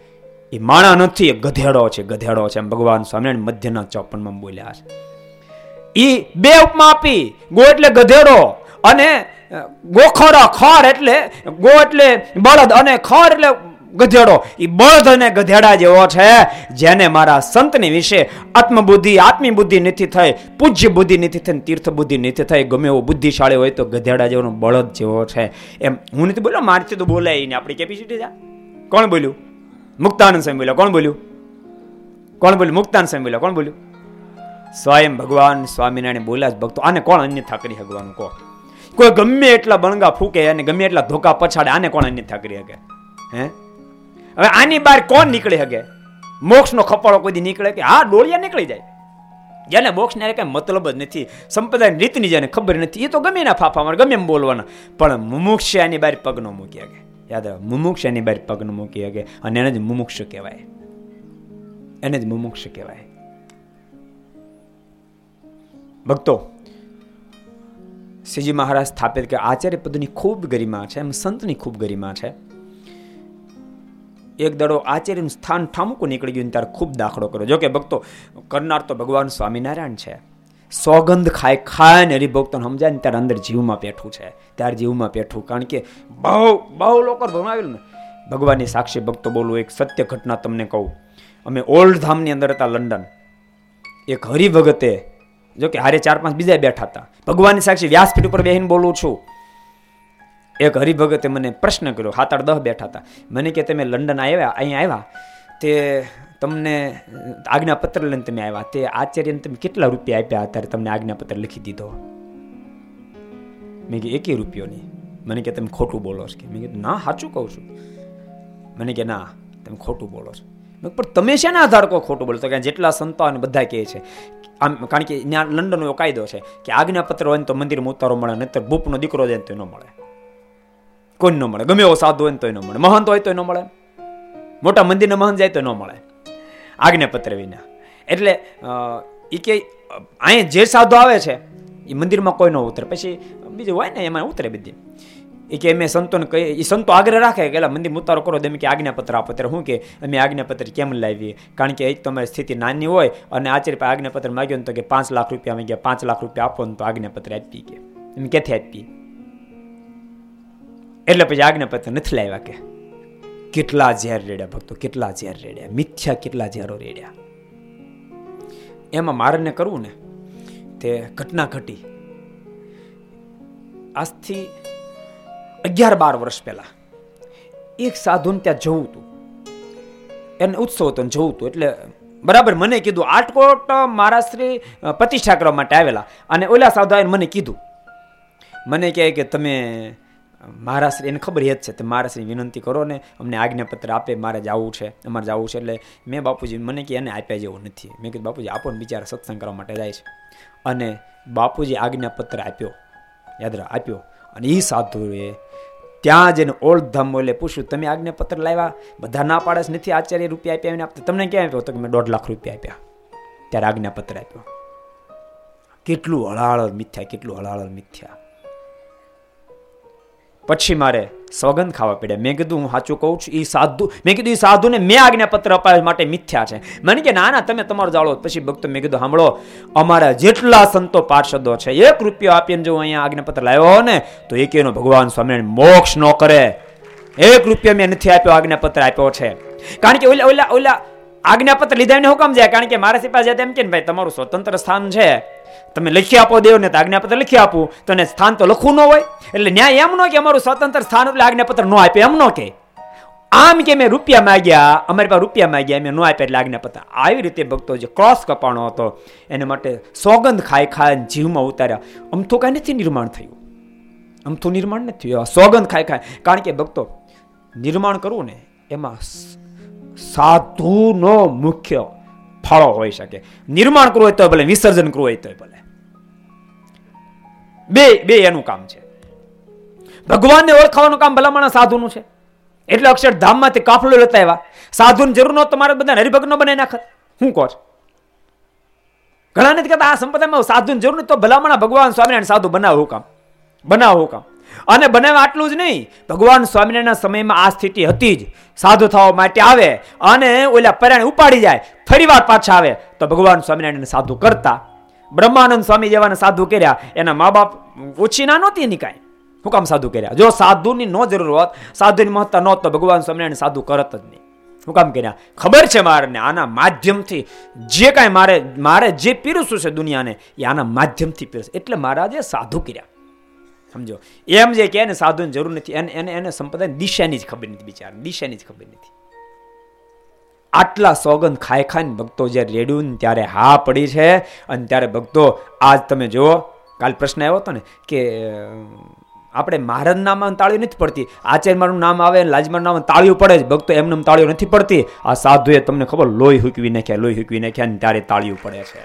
એ માણા નથી, એ ગધેડો છે, ગધેડો છે એમ ભગવાન સ્વામિનારાયણ મધ્યના ચોપનમાં બોલ્યા છે. ઈ બે ઉપમા આપી. ગો એટલે ગધેડો અને ગોખોરા, ખોર એટલે ગો એટલે બળદ અને ખોર એટલે ગધેડો. એ બળદ અને ગધેડા જેવો છે. જેને મારા સંતની વિશે આત્મબુદ્ધિ, આત્મી બુદ્ધિ નથી થઈ, પૂજ્ય બુદ્ધિ નથી થઈ, તીર્થ બુદ્ધિ નથી થઈ, ગમે એવો બુદ્ધિશાળી હોય તો ગધેડા જેવો બળદ જેવો છે એમ. હું નથી બોલ્યો, મારથી તો બોલાય નહીં, આપણી કેપેસિટી છે. કોણ બોલ્યું? મુક્તાનંદ સ્વામી બોલ્યા. કોણ બોલ્યું? કોણ બોલ્યું? મુક્તાનંદ સ્વામી બોલ્યા. કોણ બોલ્યું? સ્વયં ભગવાન સ્વામિનારાયણ બોલ્યા જ. ભક્તો, આને કોણ અન્યથા કરી શકવાનું? કહો. કોઈ ગમે એટલા બણગા ફૂકે અને ગમે એટલા ધોકા પછાડે, આને કોણ અન્યથા કરી શકે? હે, હવે આની બહાર કોણ નીકળી શકે? મોક્ષ નો ખપાળો કોઈ દી નીકળે કે? હા, ડોળિયા નીકળી જાય. જેને મોક્ષ ને કઈ મતલબ જ નથી, સંપ્રદાય રીતની જેને ખબર નથી, એ તો ગમે ના ફાફા મારે, ગમે એમ બોલવાના. પણ મુમુક્ષ એની બહાર પગ ન મૂકી શકે. યાદ રાખ, મુમુક્ષ એની બહાર પગ ન મૂકી શકે અને એને જ મુમુક્ષ કહેવાય. એને જ મુમુક્ષ કહેવાય. ભક્તો, શ્રીજી મહારાજ સ્થાપિત કે આચાર્ય પદની ખૂબ ગરિમા છે, એમ સંતની ખૂબ ગરિમા છે. એક દડો આચાર્યનું સ્થાન ઠામુકું નીકળી ગયું ત્યારે ખૂબ દાખલો કર્યો. જો કે ભક્તો, કરનાર તો ભગવાન સ્વામિનારાયણ છે. સોગંધ ખાય ખાય ને હરિભક્તોને સમજાય ને ત્યારે અંદર જીવમાં પેઠું છે, ત્યારે જીવમાં પેઠું. કારણ કે બહુ બહુ લોકો ભણાવેલું ને. ભગવાનની સાક્ષી ભક્તો બોલું, એક સત્ય ઘટના તમને કહું. અમે ઓલ્ડ ધામની અંદર હતા, લંડન. એક હરિભગતે, જો કે હારે ચાર પાંચ બીજા બેઠા હતા, ભગવાનની સાક્ષી વ્યાસપીઠ ઉપર બેહીને બોલું છું. એક હરિભગતે મને પ્રશ્ન કર્યો, સાત આઠ દસ બેઠા હતા. મને કે તમે લંડન આવ્યા, અહીંયા આવ્યા, તે તમને આજ્ઞાપત્ર લઈને તમે આવ્યા, તે આચાર્યને તમે કેટલા રૂપિયા આપ્યા અત્યારે તમને આજ્ઞાપત્ર લખી દીધો? મેં કીધું એકેય રૂપિયો નહીં. મને કે તમે ખોટું બોલો છો કે? મેં કીધું ના, સાચું કહું છું. મને કે ના, તમે ખોટું બોલો છો. પણ તમે શેના આધાર કહો ખોટું બોલો? તો કે જેટલા સંતો અને બધા કહે છે આમ, કારણ કે ત્યાં લંડનનો એવો કાયદો છે કે આજ્ઞાપત્ર હોય ને તો મંદિરમાં ઉતારો મળે, નહીતર ભૂપનો દીકરો જાય તો ન મળે, કોઈ ન મળે. ગમે એવો સાધુ હોય ને તો ન મળે, મહંત હોય તો ન મળે, મોટા મંદિરના મહંત જાય તો ન મળે આજ્ઞાપત્ર વિના. એટલે એ કે અહીંયા જે સાધુ આવે છે એ મંદિરમાં કોઈ ન ઉતરે, પછી બીજું હોય ને એમાં ઉતરે બધી. એ કે અમે સંતોને કહીએ, એ સંતો આગ્રહ રાખે કે મંદિર ઉતારો કરો, એમ કે આજ્ઞાપત્ર આપો. ત્યારે શું કે અમે આજ્ઞાપત્ર કેમ લાવીએ? કારણ કે એ તમારી સ્થિતિ નાની હોય અને આચાર્ય પાસે આજ્ઞાપત્ર માગ્યો ને તો કે પાંચ લાખ રૂપિયા માંગ્યા, પાંચ લાખ રૂપિયા આપો ને તો આજ્ઞાપત્ર આપી. કે એમ ક્યાંથી આપી? એટલે પછી આજ્ઞાપત્ર નથી લાવ્યા. કે કેટલા ઝેર રેડ્યા ભક્તો, કેટલા ઝેર રેડ્યા, મિથ્યા કેટલા ઝેરો રેડ્યા. એમાં મારને કરવું ને તે ઘટના ઘટી આજથી અગિયાર બાર વર્ષ પહેલા. એક સાધુને ત્યાં જવું હતું, એને ઉત્સવ હતો જવું હતું. એટલે બરાબર મને કીધું, આટકોટ મારા શ્રી પ્રતિષ્ઠા કરવા માટે આવેલા. અને ઓલા સાધુ આવીને મને કીધું, મને કહે કે તમે મહારાષ્ટ્ર, એને ખબર જ છે, તો મહારાષ્ટ્રની વિનંતી કરો ને અમને આજ્ઞાપત્ર આપે, મારે જવું છે, અમારે જવું છે. એટલે મેં બાપુજી, મને કે એને આપ્યા જેવું નથી. મેં કીધું બાપુજી આપો ને, બિચારા સત્સંગ કરવા માટે જાય છે. અને બાપુજી આજ્ઞાપત્ર આપ્યો, યાદ રાખ આપ્યો. અને એ સાધુએ ત્યાં જઈને ઓલ્ડ ધામ એટલે પૂછ્યું, તમે આજ્ઞાપત્ર લાવ્યા? બધા ના પાડે નથી, આચાર્ય રૂપિયા આપ્યા આપતા, તમને ક્યાં આપ્યો? તો કે મેં દોઢ લાખ રૂપિયા આપ્યા, ત્યારે આજ્ઞાપત્ર આપ્યો. કેટલું હળાહળ મિથ્યા, કેટલું હળાહળ મિથ્યા. પછી મારે સોગંદ ખાવા પડ્યા. મેં કીધું હું સાચું કહું છું, એ સાધુ, મેં કીધું એ સાધુને મેં આજ્ઞાપત્ર અપાવ્યા માટે મિથ્યા છે. મને કે ના ના, તમે તમારો જાળો. પછી ભક્તો મેં કીધું સાંભળો, અમારા જેટલા સંતો પાર્ષદો છે, એક રૂપિયો આપીને જો અહીંયા આજ્ઞાપત્ર લાવ્યો ને તો એક એનો ભગવાન સ્વામિનારાયણ મોક્ષ ન કરે. એક રૂપિયો મેં નથી આપ્યો, આજ્ઞાપત્ર આપ્યો છે. કારણ કે ઓલા ઓલા ઓલા આજ્ઞાપત્ર લીધા એને હુકમ જાય. કારણ કે મારા પાસે એમ કે ભાઈ તમારું સ્વતંત્ર સ્થાન છે, તમે લખી આપો દેવ ને, તો આજ્ઞાપત્ર લખી આપું, તને સ્થાન તો લખવું ન હોય. એટલે ન્યાય એમ ન કે અમારું સ્વતંત્ર સ્થાન એટલે આજ્ઞાપત્ર ન આપે, એમ ન કે. આમ કે મેં રૂપિયા માંગ્યા, અમારી પાસે રૂપિયા માંગ્યા, મેં ન આપ્યા એટલે આજ્ઞાપત્ર. આવી રીતે ભક્તો જે ક્રોસ કપાણો હતો એને માટે સોગંદ ખાઈ ખાઈ જીવમાં ઉતાર્યા. અમથું કાંઈ નથી નિર્માણ થયું, અમથું નિર્માણ નથી થયું, સોગંદ ખાઈ ખાય. કારણ કે ભક્તો નિર્માણ કરવું ને એમાં સાધુનો મુખ્ય ફાળો હોઈ શકે. નિર્માણ કરવું હોય તો ભલે, વિસર્જન કરવું હોય તો ભલે, બે બે એનું કામ છે. ભગવાનને ઓળખાવાનું કામ ભલામણ સાધુનું છે. એટલે અક્ષરધામમાંથી કાફલો લેતા આવ્યા. સાધુની જરૂર ન તમારે બધા હરિભક્ત નો બનાવી નાખત. શું કહો છો? ઘણા નથી કહેતા આ સંપ્રદાયમાં સાધુની જરૂર નથી, તો ભલામણ ભગવાન સ્વામિનારાયણ સાધુ બનાવો કામ, બનાવો કામ. અને બનાવે આટલું જ નહીં, ભગવાન સ્વામિનારાયણના સમયમાં આ સ્થિતિ હતી જ. સાધુ થવા માટે આવે અને ઓલા પરાણે ઉપાડી જાય, ફરી વાર પાછા આવે તો ભગવાન સ્વામિનારાયણ સાધુ કરતા. બ્રહ્માનંદ સ્વામી જેવાને સાધુ કર્યા, એના મા બાપ ઓછી ના નહોતી એની કાંઈ, શું કામ સાધુ કર્યા? જો સાધુની નો જરૂર હોત, સાધુની મહત્તા નહોત તો ભગવાન સ્વામિનારાયણ સાધુ કરત જ નહીં. શું કામ કર્યા? ખબર છે મારે આના માધ્યમથી જે કાંઈ મારે મારે જે પીરસું છે દુનિયાને એ આના માધ્યમથી પીરસ, એટલે મહારાજે સાધુ કર્યા. સમજો, એમ જે કે સાધુની જરૂર નથી, એને એને એને સંપ્રદાય દિશાની જ ખબર નથી, બિચારા દિશાની જ ખબર નથી. આટલા સોગંદ ખાઈ ખાઈને ભક્તો જ્યારે રેડ્યું ત્યારે હા પડી છે. અને ત્યારે ભક્તો આજ તમે જુઓ, કાલ પ્રશ્ન આવ્યો હતો ને કે આપણે મહારાજ નામ તાળીઓ નથી પડતી, આચાર્ય મારું નામ આવે, લાજમાનું નામ તાળીઓ પડે જ. ભક્તો એમને તાળીઓ નથી પડતી. આ સાધુએ તમને ખબર લોહી હૂકવી નાખ્યા, લોહી હૂકવી નાખ્યા ને ત્યારે તાળીઓ પડે છે.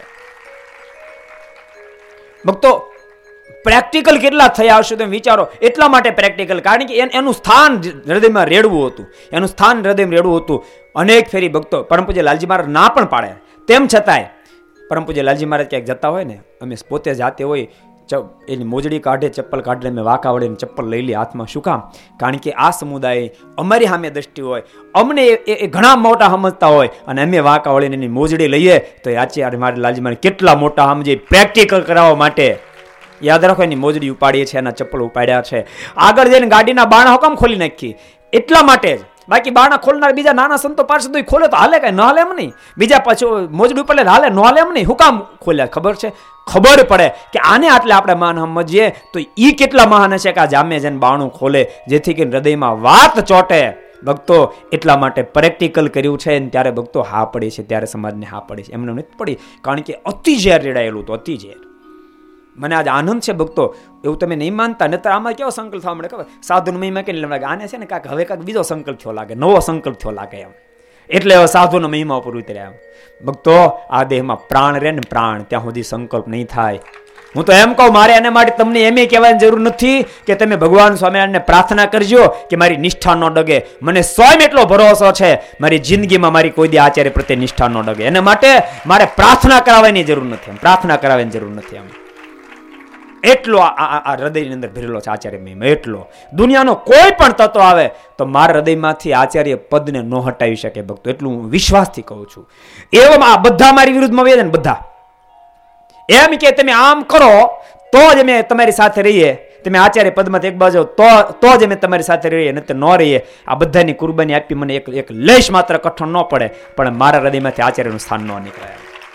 ભક્તો પ્રેક્ટિકલ કેટલા થયા હશે તમે વિચારો. એટલા માટે પ્રેક્ટિકલ, કારણ કે એનું સ્થાન હૃદયમાં રેડવું હતું, એનું સ્થાન હૃદયમાં રેડવું હતું. અનેક ફેરી ભક્તો પરમ પૂજ્ય લાલજી મહારાજ ના પણ પાડે, તેમ છતાંય પરમ પૂજ્ય લાલજી મહારાજ ક્યાંક જતા હોય ને, અમે પોતે જાતે હોય, એની મોજડી કાઢે, ચપ્પલ કાઢે, અમે વાંકા વળે ચપ્પલ લઈ લે હાથમાં. શું કામ? કારણ કે આ સમુદાય અમારી સામે દ્રષ્ટિ હોય, અમને એ ઘણા મોટા સમજતા હોય, અને અમે વાંકા વળીને એની મોજડી લઈએ તો આચાર્ય મારે લાલજી મહારાજ કેટલા મોટા સમજે. પ્રેક્ટિકલ કરાવવા માટે યાદ રાખો, એની મોજડી ઉપાડી છે, એના ચપ્પલ ઉપાડ્યા છે. આગળ જઈને ગાડીના બાણા હુકમ ખોલી નાખી, એટલા માટે જ. બાકી બાણા ખોલનાર બીજા નાના સંતો પાર્ષદો ખોલે તો હાલે, કઈ ન હાલે એમ નહીં. બીજા પાછું મોજડી ઉપર હાલે, ન હાલે એમ નહીં. હું કામ ખોલ્યા? ખબર છે, ખબર પડે કે આને આટલે આપણે માન સમજીએ તો ઈ કેટલા મહાન છે કે આ જામે જઈને બાણું ખોલે, જેથી કે હૃદયમાં વાત ચોટે. ભક્તો એટલા માટે પ્રેક્ટિકલ કર્યું છે. ત્યારે ભક્તો હા પડી છે, ત્યારે સમાજને હા પડી છે, એમને નથી પડી. કારણ કે અતિ ઝેર રેડાયેલું તો અતિ ઝેર. મને આજ આનંદ છે ભક્તો, એવું તમે નહીં માનતા, નહીતર આમાં કેવો સંકલ્પ થવા મળે ખબર? સાધુનો મહિમા કે લાગે, આને છે ને કાંક હવે કાંક બીજો સંકલ્પ થયો લાગે, નવો સંકલ્પ થયો લાગે એમ. એટલે હવે સાધુનો મહિમા ઉપર ઉતર્યા. ભક્તો આ દેહમાં પ્રાણ રહે ને પ્રાણ, ત્યાં સુધી સંકલ્પ નહીં થાય. હું તો એમ કહું, મારે એના માટે તમને એમ કહેવાની જરૂર નથી કે તમે ભગવાન સ્વામિનારાયણને પ્રાર્થના કરજો કે મારી નિષ્ઠા ન ડગે. મને સ્વયં એટલો ભરોસો છે, મારી જિંદગીમાં મારી કોઈ દી આચાર્ય પ્રત્યે નિષ્ઠા ન ડગે. એના માટે મારે પ્રાર્થના કરાવવાની જરૂર નથી, પ્રાર્થના કરાવવાની જરૂર નથી. એમ એટલો આ હૃદયની અંદર ભરેલો છે આચાર્ય મહિમા. એટલો દુનિયાનો કોઈ પણ તત્વ આવે તો મારા હૃદયમાંથી આચાર્ય પદને ન હટાવી શકે ભક્તો. એટલું હું વિશ્વાસથી કહું છું. એવામાં આ બધા મારી વિરુદ્ધમાં વેદન, બધા એમ કે તમે આમ કરો તો જ અમે તમારી સાથે રહીએ, તમે આચાર્ય પદમાં એક બાજુ તો તો જ અમે તમારી સાથે રહીએ, નહીં તો ન રહીએ. આ બધાની કુરબાની આપી મને એક એક લેશ માત્ર કઠણ ન પડે, પણ મારા હૃદયમાંથી આચાર્યનું સ્થાન ન નીકળે.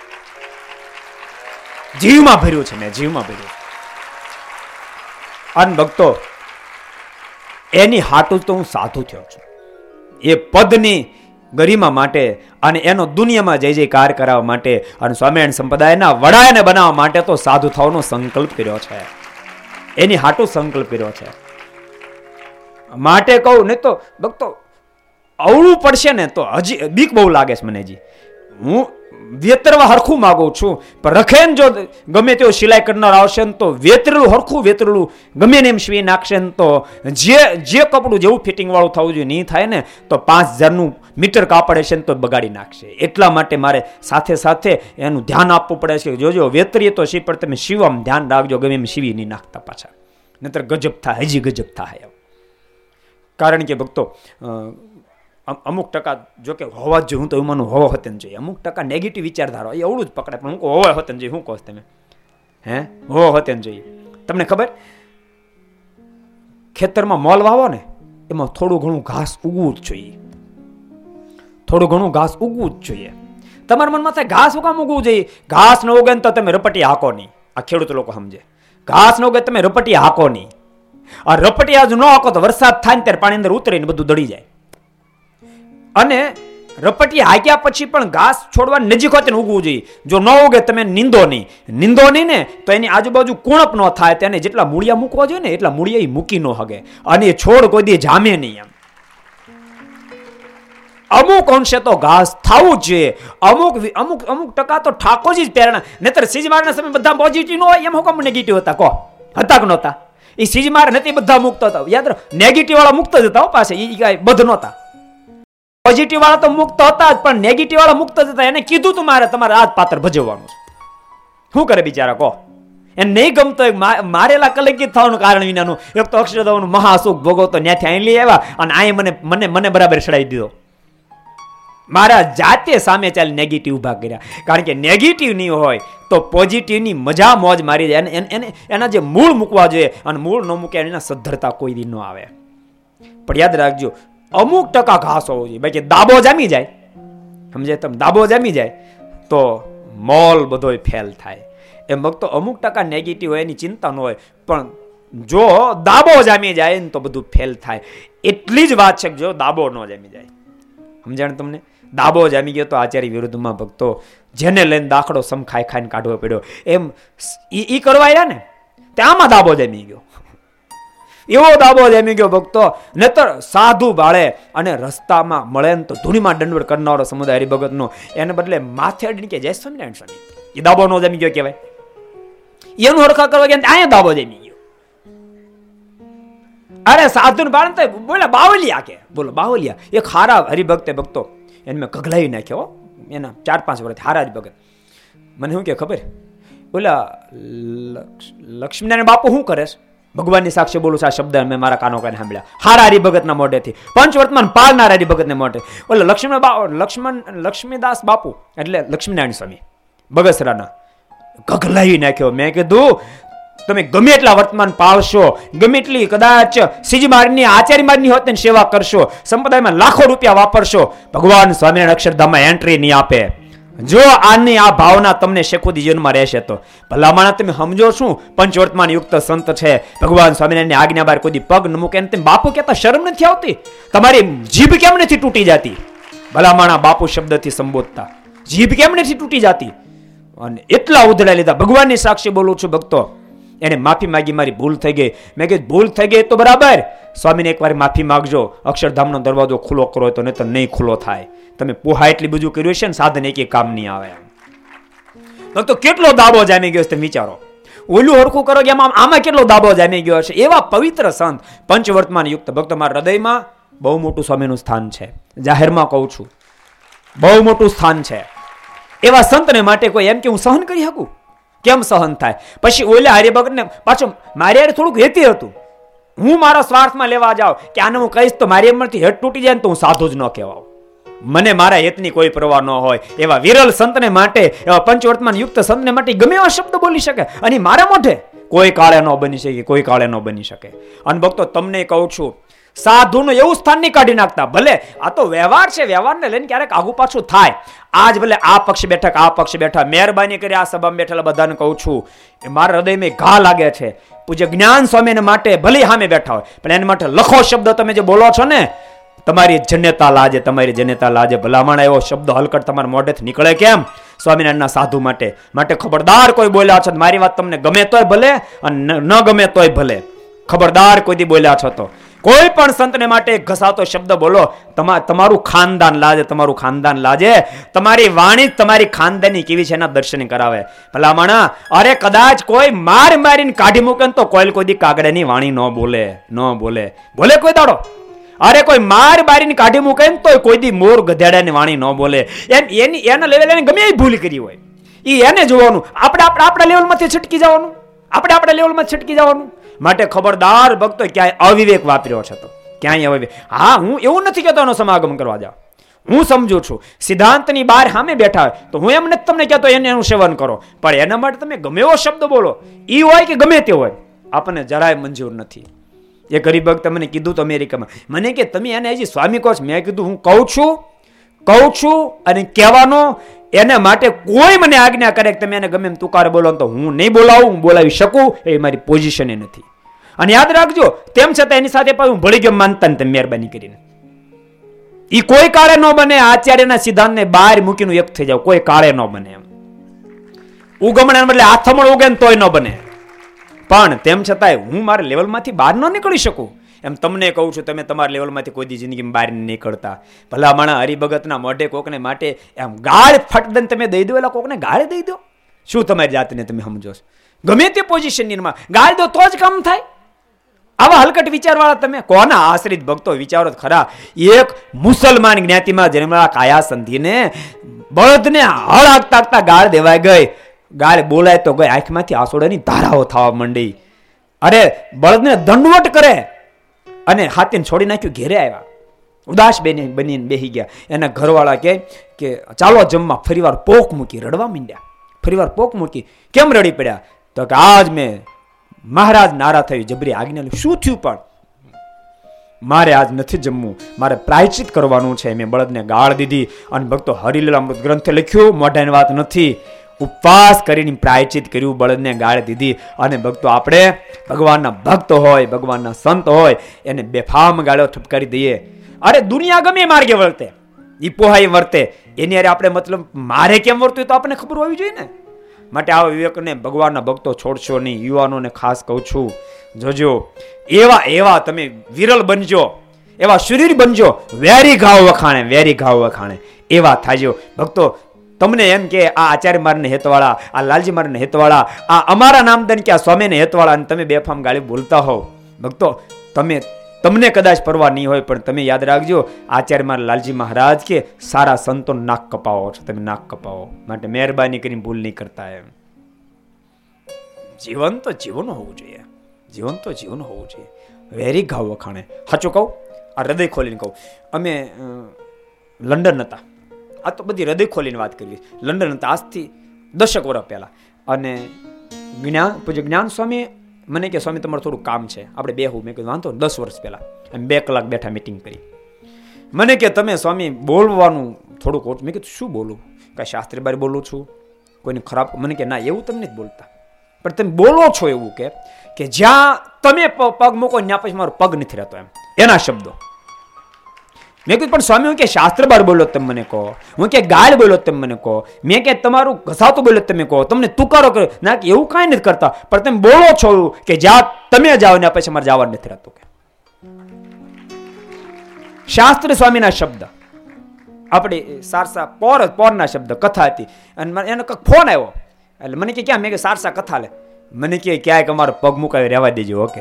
જીવમાં ભર્યું છે મેં, જીવમાં ભર્યું. અન ભક્તો એની હાટું તો હું સાધુ થયો છું, એ પદની ગરિમા માટે અને એનો દુનિયામાં જય જયકાર કરાવવા માટે અને સ્વામિનારાયણ સંપ્રદાયના વડાને બનાવવા માટે તો સાધુ થવાનો સંકલ્પ કર્યો છે. એની હાટું સંકલ્પ કર્યો છે માટે કહું. નહીં તો ભક્તો અવળું પડશે ને તો હજી બીક બહુ લાગે છે મને. હજી હું વેતરવા હરખું માગું છું, પણ રખેન જો ગમે તેવો સિલાઈ કરનાર આવશે ને તો વેતરેલું હરખું વેતરેલું ગમે ને એમ સીવી નાખશે ને તો જે જે કપડું જેવું ફિટિંગ વાળું થવું જોઈએ નહીં થાય ને તો પાંચ હજારનું મીટર કાપડ હશે ને તો બગાડી નાખશે. એટલા માટે મારે સાથે સાથે એનું ધ્યાન આપવું પડે છે. જોજો વેતરીએ તો સી, પણ તમે સીવામાં ધ્યાન રાખજો, ગમે એમ સીવી નહીં નાખતા પાછા, નહીતર ગજબ થાય, હજી ગજબ થાય. કારણ કે ભક્તો અમુક ટકા જો કે હોવા જ જોઈએ, હું તો એવું માનું હોવા હોતે ને જોઈએ. અમુક ટકા નેગેટિવ વિચારધારો એ અવળું જ પકડે, પણ હું કહું હોવા હોતે ને જોઈએ. શું કહો તમે? હે હોવા હોતે ને જોઈએ. તમને ખબર, ખેતરમાં મોલ વાવો ને એમાં થોડું ઘણું ઘાસ ઉગવું જ જોઈએ, થોડું ઘણું ઘાસ ઉગવું જ જોઈએ. તમારા મનમાં થાય ઘાસ શું કામ ઉગવું જોઈએ? ઘાસ ન ઉગે ને તો તમે રપટી હાકો નહીં. આ ખેડૂત લોકો સમજે, ઘાસ ન ઉગે તમે રપટી હાકો નહીં. આ રપટી આજ ન હાકો તો વરસાદ થાય ને ત્યારે પાણી અંદર ઉતરીને બધું દળી જાય. અને રપટી હાક્યા પછી પણ ઘાસ છોડવા નજીક હોતે ને ઉગવું જોઈએ. જો ન ઉગે તમે નીંદો નહીં, નીંદો નહીં ને તો એની આજુબાજુ કુણપ ન થાય, તેને જેટલા મૂળિયા મૂકવા જોઈએ ને એટલા મૂળિયા એ મૂકી ન હગે, અને એ છોડ કોઈ દી જામે નહીં. એમ અમુક અંશે તો ઘાસ થવું જ જોઈએ. અમુક અમુક અમુક ટકા તો ઠાકોરજી જ પ્રેરણા, નહીતર સીજમારના સમય બધા પોઝિટિવ ન હોય એમ હુકમ નેગેટિવ હતા? કહો હતા કે નહોતા? એ સીજમાર નથી બધા મુક્ત હતા. યાદ રાખો, નેગેટિવ વાળા મુક્ત જ હતા પાસે, એ કાંઈ બધ નહોતા. પોઝિટિવ વાળા તો મુક્ત હતા જ, પણ નેગેટિવ વાળા મુક્ત જ હતા. એને કીધું તું મારે તમારે આ જ પાત્ર ભજવવાનું છે. શું કરે બિચારા? કહો એને નહીં ગમતો મારેલા કલંકિત થવાનું કારણ વિનાનું. એક તો અક્ષરધામનું મહાસુખ ભોગવતો ત્યાંથી અહીં લઈ આવ્યા અને અહીં મને મને મને બરાબર ચડાવી દીધો. મારા જાતે સામે ચાલી નેગેટિવ ઉભા કર્યા. કારણ કે નેગેટિવ નહીં હોય તો પોઝિટિવની મજા મોજ મારી જાય. એને એના જે મૂળ મૂકવા જોઈએ અને મૂળ ન મૂક્યા એના સદ્ધરતા કોઈ દી ન આવે. પણ યાદ રાખજો, અમુક ટકા ઘાસ હોવો જોઈએ. બાકી દાબો જામી જાય, સમજે તમે, દાબો જામી જાય તો મોલ બધોય ફેલ થાય. એમ ભક્તો અમુક ટકા નેગેટિવ હોય એની ચિંતા ન હોય, પણ જો દાબો જામી જાય ને તો બધું ફેલ થાય. એટલી જ વાત છે કે જો દાબો ન જામી જાય. સમજાણ તમને? દાબો જામી ગયો તો આચાર્ય વિરુદ્ધમાં ભક્તો જેને લઈને દાખલો સમ ખાઈ ખાઈને કાઢવો પડ્યો. એમ ઈ કરવા આવ્યા ને ત્યાંમાં દાબો જામી ગયો. એવો દાબો જામી ગયો ભક્તો. નહીતર સાધુ બાળે અને રસ્તામાં મળે ને તો ધૂણીમાં દંડવત કરનારો સમુદાય હરિભગત નો એને બદલે માથે અડીને કે જય સ્વામિનારાયણ સ્વામી. એ દાબો નો જામી ગયો કહેવાય. એનું હરખા કરવા ગયા અહીંયા દાબો જામી ગયો. અરે સાધુ બાળે બોલે બાવલિયા કે બોલો બાવલિયા એક હારા હરિભક્તે ભક્તો એને મેં કગલાઈ નાખ્યો. એના ચાર પાંચ વર્ષ હારા જ ભગત. મને શું કે ખબર, બોલા લક્ષ્મીનારાયણ બાપુ શું કરે છે? ભગવાનની સાક્ષી બોલું છું આ શબ્દ મેં મારા કાનો કાને સાંભળ્યા હારા હરિભગતના મોઢેથી, પંચવર્તમાન પાળનારા હરિભગતને મોઢે. બોલે લક્ષ્મણ લક્ષ્મણ લક્ષ્મીદાસ બાપુ એટલે લક્ષ્મીનારાયણ સ્વામી બગસરાના. ગગલાઈ નાખ્યો. મેં કીધું તમે ગમે એટલા વર્તમાન પાળશો, ગમે એટલી કદાચ સીજી મારની આચાર્ય મારની હોત ને સેવા કરશો, સંપ્રદાયમાં લાખો રૂપિયા વાપરશો, ભગવાન સ્વામિનારાયણ અક્ષરધામમાં એન્ટ્રી નહીં આપે. જો આની આ ભાવના તમને શેખુદી જીવનમાં રહેશે તો ભલામણા તમે સમજો શું પંચવર્તમાન યુક્ત સંત છે, ભગવાન સ્વામિનારાયણની આજ્ઞા બહાર કોઈ પગ ન મૂકે. તમે બાપુ કહેતા શરમ નથી આવતી? તમારી જીભ કેમ નથી તૂટી જતી? ભલામણા બાપુ શબ્દથી સંબોધતા જીભ કેમ નથી તૂટી જતી? અને એટલા ઉધડા લીધા. ભગવાનની સાક્ષી બોલું છું ભક્તો, એને માફી માંગી મારી ભૂલ થઈ ગઈ. મેં કીધું ભૂલ થઈ ગઈ તો બરાબર, સ્વામીને એકવાર માફી માંગજો, અક્ષરધામનો દરવાજો ખુલ્લો કરો તો નહીં તો નહીં ખુલ્લો થાય. તમે પોહા એટલી બધું કર્યું છે ને સાધન એક કામ નહીં આવે. તો કેટલો દાબો જામી ગયો તમે વિચારો. ઓલું હરખું કરો કે આમાં આમાં કેટલો દાબો જામી ગયો હશે. એવા પવિત્ર સંત પંચવર્તમાન યુક્ત ભક્તો મારા હૃદયમાં બહુ મોટું સ્વામીનું સ્થાન છે. જાહેરમાં કહું છું બહુ મોટું સ્થાન છે. એવા સંતને માટે કોઈ એમ કે હું સહન કરી શકું? કેમ સહન થાય? પછી ઓલા હરિભગત ને પાછું મારી યાર થોડુંક હેતી હતું. હું મારા સ્વાર્થમાં લેવા જાઉં કે આને હું કહીશ તો મારી એમથી હેત તૂટી જાય ને તો હું સાધુ જ ન કહેવાઉં. મને મારા હેતની કોઈ પરવા ન હોય. એવા વિરલ સંતને માટે, એવા પંચવર્તમાન યુક્ત સંતને માટે ગમે એવા શબ્દ બોલી શકે અને મારા મોઢે કોઈ કાળે ન બની શકે, કોઈ કાળે ન બની શકે. અને ભક્તો તમને કહું છું, સાધુનું એવું સ્થાન નહીં કાઢી નાખતા. ભલે આ તો વ્યવહાર છે, વ્યવહારને લઈને ક્યારેક આગુ પાછું થાય. આજ ભલે આ પક્ષ બેઠા આ પક્ષ બેઠા, મહેરબાની કરી આ સભામાં બેઠેલા બધાને કહું છું, એ મારા હૃદયમાં ઘા લાગે છે. પૂજ્ય જ્ઞાન સ્વામીને માટે ભલે સામે બેઠા હોય પણ એના માટે લખો શબ્દ તમે જે બોલો છો ને, તમારી જન્યતા લાજે, તમારી જન્યતા લાજે. ભલામણ એવો શબ્દ હલકટ તમારા મોઢેથી નીકળે કેમ? સ્વામિનારાયણના સાધુ માટે માટે ખબરદાર કોઈ બોલ્યા છો, મારી વાત તમને ગમે તોય ભલે અને ન ગમે તોય ભલે, ખબરદાર કોઈ દી બોલ્યા છો તો કોઈ પણ સંતને માટે ઘસાતો શબ્દ બોલો, તમારું ખાનદાન લાજે, તમારું ખાનદાન લાજે. તમારી વાણી તમારી ખાનદાની કેવી છે એના દર્શન કરાવે. ભલામણા અરે કદાચ કોઈ માર મારીને કાઢી મૂકે તો કોઈ કોઈ દી કાગડાની વાણી ન બોલે, ન બોલે બોલે કોઈ દાડો. અરે કોઈ માર મારીને કાઢી મૂકે ને તો કોઈ દી મોર ગધેડાની વાણી ન બોલે. એમ એની એના લેવલ એને ગમે એ ભૂલ કરી હોય એ એને જોવાનું. આપણે આપણે આપણા લેવલમાંથી છટકી જવાનું, આપણે આપણા લેવલમાં છટકી જવાનું. માટે ખબરદાર ભક્તો ક્યાંય અવિવેક વાપર્યો છે તો ક્યાંય અવિવેક. હા, હું એવું નથી કહેતો એનો સમાગમ કરવા જાઓ. હું સમજુ છું સિદ્ધાંતની બહાર સામે બેઠા હોય તો હું એમ નથી તમને કહેતો એને એનું સેવન કરો, પણ એના માટે તમે ગમે એવો શબ્દ બોલો, એ હોય કે ગમે તે હોય, આપણને જરાય મંજૂર નથી. એ ગરીબ ભક્ત મને કીધું તો અમેરિકામાં, મને કે તમે એને હજી સ્વામી કહો છો. મેં કીધું હું કહું છું કહું છું અને કહેવાનો એના માટે કોઈ મને આજ્ઞા કરે કે તમે એને ગમે એમ તુકાર બોલો તો હું નહીં બોલાવું, હું બોલાવી શકું એ મારી પોઝિશન એ નથી. અને યાદ રાખજો તેમ છતાં એની સાથે પણ હું ભળી ગયો માનતા ને તમે મહેરબાની કરીને. એ કોઈ કાળે ન બને. આચાર્યના સિદ્ધાંતને બહાર મૂકીને એક થઈ જાવ, કોઈ કાળે ન બને. એમ ઉગમણા બદલે આથમણ ઉગે ને તોય ન બને. પણ તેમ છતાંય હું મારા લેવલમાંથી બહાર ન નીકળી શકું. એમ તમને કહું છું, તમે તમારા લેવલમાંથી કોઈ દી જિંદગીમાં બહાર નીકળતા. ભલામણા હરિભગતના મોઢે કોકને માટે એમ ગાળ ફટદન તમે દઈ દો, એલા કોકને ગાળ દઈ દો. શું તમારી જાતને તમે સમજો છો? ગમે તે પોઝિશનમાં ગાળ દો તો જ કામ થાય. આવા હલકટ વિચારવાળા તમે કોના આશ્રિત ભક્તો વિચારો ખરા. એક મુસલમાન જ્ઞાતિમાં જન્મેલા કાયા સંધિને બળદને હળ આગતા આગતા ગાળ દેવાઈ ગઈ. ગાળ બોલાય તો ગઈ આંખમાંથી આંસુડાની ધારાઓ થવા માંડી. અરે બળદને દંડવટ કરે અને હાથીને છોડી નાખ્યું. ઘેરે આવ્યા, ઉદાસ બેની બનીને બેસી ગયા. એના ઘરવાળા કહે કે ચાલો જમવા. ફરીવાર પોક મૂકી રડવા માંડ્યા. ફરીવાર પોક મૂકી. કેમ રડી પડ્યા? તો કે આજ મેં મહારાજ નારા થયું, જબરી આજ્ઞા. શું થયું? પણ મારે આજ નથી જમવું, મારે પ્રાયશ્ચિત કરવાનું છે. મેં બળદને ગાળ દીધી અને ભક્તો હરિલીલામૃત ગ્રંથે લખ્યું, મોઢાની વાત નથી. ઉપવાસ કરીને પ્રાયશ્ચિત કર્યું, બળદને ગાળ દીધી. અને ભક્તો આપણે ભગવાનના ભક્ત હોય, ભગવાનના સંત હોય, એને બેફામ ગાળો ઠપકારી દઈએ. અરે દુનિયા ગમે માર્ગે વર્તે, ઈ પોહાઈ વર્તે, એની અરે આપણે મતલબ મારે કેમ વર્તું તો આપણને ખબર હોવી જોઈએ ને. માટે આ વિવેકને ભગવાનના ભક્તો છોડશો નહીં. યુવાનોને ખાસ કહું છું, જોજો એવા એવા તમે વિરલ બનજો, એવા શરીર બનજો, વેરી ઘાવ વખાણે, વેરી ઘાવ વખાણે એવા થાજો. ભક્તો તમને એમ કે આ આચાર્ય મારને હેતવાળા, આ લાલજી મારને હેતવાળા, આ અમારા નામદન કે આ સ્વામીને હેતવાળા, અને તમે બેફામ ગાળી બોલતા હોવ, ભક્તો તમે તમને કદાચ પરવા નહીં હોય, પણ તમે યાદ રાખજો, આચાર્ય માર લાલજી મહારાજ કે સારા સંતો નાક કપાવો છો, તમે નાક કપાવો. માટે મહેરબાની કરીને ભૂલ નહીં કરતા. એમ જીવન તો જીવન હોવું જોઈએ, જીવન તો જીવન હોવું જોઈએ. વેરી ઘાવ વખાણે. સાચું કહું, આ હૃદય ખોલીને કહું, અમે લંડન હતા. આ તો બધી હૃદય ખોલીને વાત કરવી. લંડન હતા આજથી દશક વર્ષ પહેલા. અને જ્ઞાન પૂજ્ય જ્ઞાન સ્વામી મને કે સ્વામી તમારું થોડું કામ છે, આપણે બેહું. મેં કીધું વાંધો. દસ વર્ષ પહેલા અમે બે કલાક બેઠા મીટિંગ કરી. મને કે તમે સ્વામી બોલવાનું થોડુંક. મેં કીધું શું બોલું? કાંઈ શાસ્ત્રી બારી બોલું છું, કોઈને ખરાબ? મને કે ના, એવું તમને જ બોલતા, પણ તમે બોલો છો એવું કે કે જ્યાં તમે પગ મૂકો ત્યાં પછી મારો પગ નથી રહેતો, એમ એના શબ્દો. મેં કીધું પણ સ્વામી હું કે શાસ્ત્ર બાર બોલો તમે મને કહો, હું કે ગાળ બોલો તમે મને કહો, મેં કે તમારું ઘસાતું બોલો તમે કહો, તમને તુકારો કર્યો ના, કે એવું કાંઈ નથી કરતા, પણ તમે બોલો છો કે જ્યાં તમે જાઓ ને પછી અમારે જવા નથી રહેતું. કે શાસ્ત્ર સ્વામીના શબ્દ, આપણે સારસા પોર પોરના શબ્દ, કથા હતી. અને એનો કંઈક ફોન આવ્યો, એટલે મને કે ક્યાં? મેં કે સારસા કથા લે. મને કે ક્યાંય અમારો પગ મુકાવી રહેવા દેજો. ઓકે.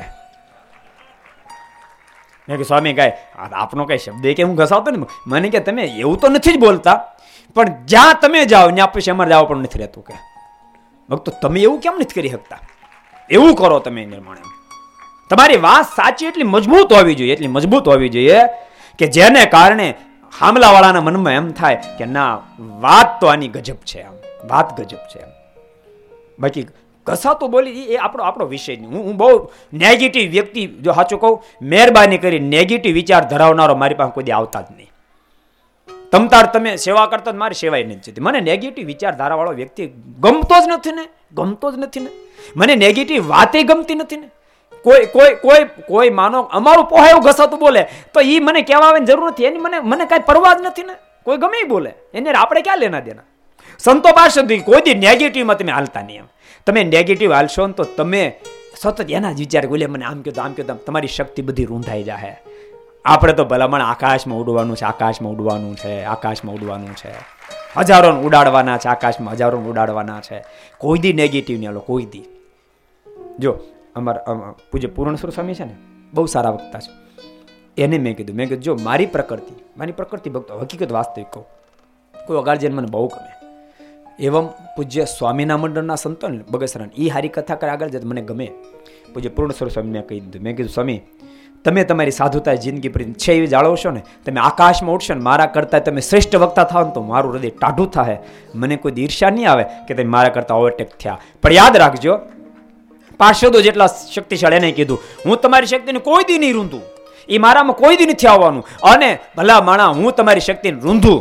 મેં કે સ્વામી કાંઈ આપનો કઈ શબ્દ કે હું ઘસાવતો ને? મને કે તમે એવું તો નથી જ બોલતા, પણ જ્યાં તમે જાઓ ત્યાં પછી અમારે જવા પણ નથી રહેતું. કે ભક્તો તમે એવું કેમ નથી કરી શકતા? એવું કરો તમે નિર્માણ. તમારી વાત સાચી એટલી મજબૂત હોવી જોઈએ, એટલી મજબૂત હોવી જોઈએ કે જેને કારણે હામલાવાળાના મનમાં એમ થાય કે ના, વાત તો આની ગજબ છે, આમ વાત ગજબ છે. એમ બાકી ઘસાતો બોલી એ આપણો આપણો વિષય નહીં. હું હું બહુ નેગેટિવ વ્યક્તિ, જો સાચું કહું, મહેરબાની કરી નેગેટિવ વિચાર ધરાવનારો મારી પાસે કોઈ આવતા જ નહીં. તમતાર તમે સેવા કરતા જ મારી સેવાય નથી જતી. મને નેગેટિવ વિચારધારા વાળો વ્યક્તિ ગમતો જ નથી ને, ગમતો જ નથી ને. મને નેગેટિવ વાતે ગમતી નથી ને. કોઈ કોઈ કોઈ કોઈ માનો અમારું પોહાયું ઘસાતું બોલે તો એ મને કહેવા આવવાની જરૂર નથી. એની મને મને કાંઈ પરવા જ નથી ને. કોઈ ગમે એ બોલે, એને આપણે ક્યાં લેના દેના. સંતો પાસે કોઈ દી નેગેટિવમાં તમે હાલતા નહીં. એમ તમે નેગેટિવ હાલશો ને તો તમે સતત એના જ વિચાર, બોલે મને આમ કીધું આમ કીધું, તમારી શક્તિ બધી રૂંધાઈ જાય. આપણે તો ભલામણ આકાશમાં ઉડવાનું છે, આકાશમાં ઉડવાનું છે, આકાશમાં ઉડવાનું છે, હજારોને ઉડાડવાના છે, આકાશમાં હજારોને ઉડાડવાના છે. કોઈ દી નેગેટિવ નહીં હાલો, કોઈ દી. જો અમારા પૂજ્ય પૂર્ણેશ્વર સ્વામી છે ને, બહુ સારા વક્તા છે. એને મેં કીધું મેં કીધું જો મારી પ્રકૃતિ મારી પ્રકૃતિ ભક્તો હકીકત વાસ્તવિક કહું, કોઈ અગારજન મને બહુ ગમે. એવમ પૂજ્ય સ્વામીના મંડળના સંતો ને બગસરા એ હારી કથા કરે આગળ જતા મને ગમે. પૂજ્ય પૂર્ણેશ્વર સ્વામી મેં કહી દીધું, મેં કીધું સ્વામી તમે તમારી સાધુતા જિંદગી પર છે એવી જાળવશો ને, તમે આકાશમાં ઉઠશો ને, મારા કરતા તમે શ્રેષ્ઠ વક્તા થાવ ને તો મારું હૃદય ટાઢું થાય. મને કોઈ ઈર્ષ્યા નહીં આવે કે તમે મારા કરતા ઓવરટેક થયા. પણ યાદ રાખજો, પાર્ષદો જેટલા શક્તિશાળી એને કીધું હું તમારી શક્તિને કોઈ દી નહીં રૂંધું, એ મારામાં કોઈ દી નથી આવવાનું. અને ભલા માણા હું તમારી શક્તિને રૂંધું.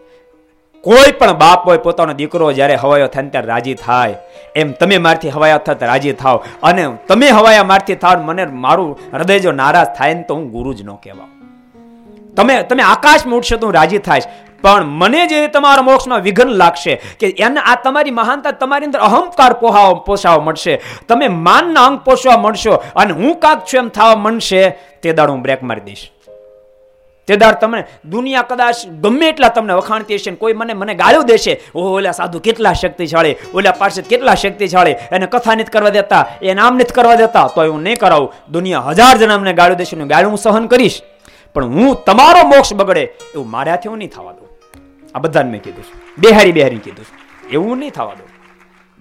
કોઈ પણ બાપ હોય પોતાનો દીકરો જ્યારે હવાયો થાય ત્યારે રાજી થાય, એમ તમે મારથી હવાયા થતા રાજી થાવ. અને તમે હવાયા મારથી થાવ, મને મારું હૃદય જો નારાજ થાય ને તો હું ગુરુ જ ન કહેવા. તમે તમે આકાશમાં ઉઠશો તો હું રાજી થાઈશ, પણ મને જે તમારા મોક્ષમાં વિઘ્ન લાગશે કે એને આ તમારી મહાનતા, તમારી અંદર અહંકાર પોહાવ પોષાવા મળશે, તમે માનના અંગ પોષવા મળશો અને હું કાક છું એમ થવા મળશે, તે દાડ હું બ્રેક મારી દઈશ. તે દાડ તમને દુનિયા કદાચ ગમે એટલા તમને વખાણતી હશે, કોઈ મને મને ગાળ્યો દેશે, ઓ ઓલા સાધુ કેટલા શક્તિશાળી, ઓલા પાર્ષદ કેટલા શક્તિશાળી, એને કથા નથી કરવા દેતા, એ નામ નથી કરવા દેતા, તો હું નહીં કરાવું. દુનિયા હજાર જણા મને ગાળ્યો દેશે, ગાળ્યું હું સહન કરીશ, પણ હું તમારો મોક્ષ બગડે એવું મારાથી હું નહીં થવા દઉં. આ બધાને મેં કીધું છું, બેહારી બેહારી કીધું છું, એવું નહીં થવા દઉં.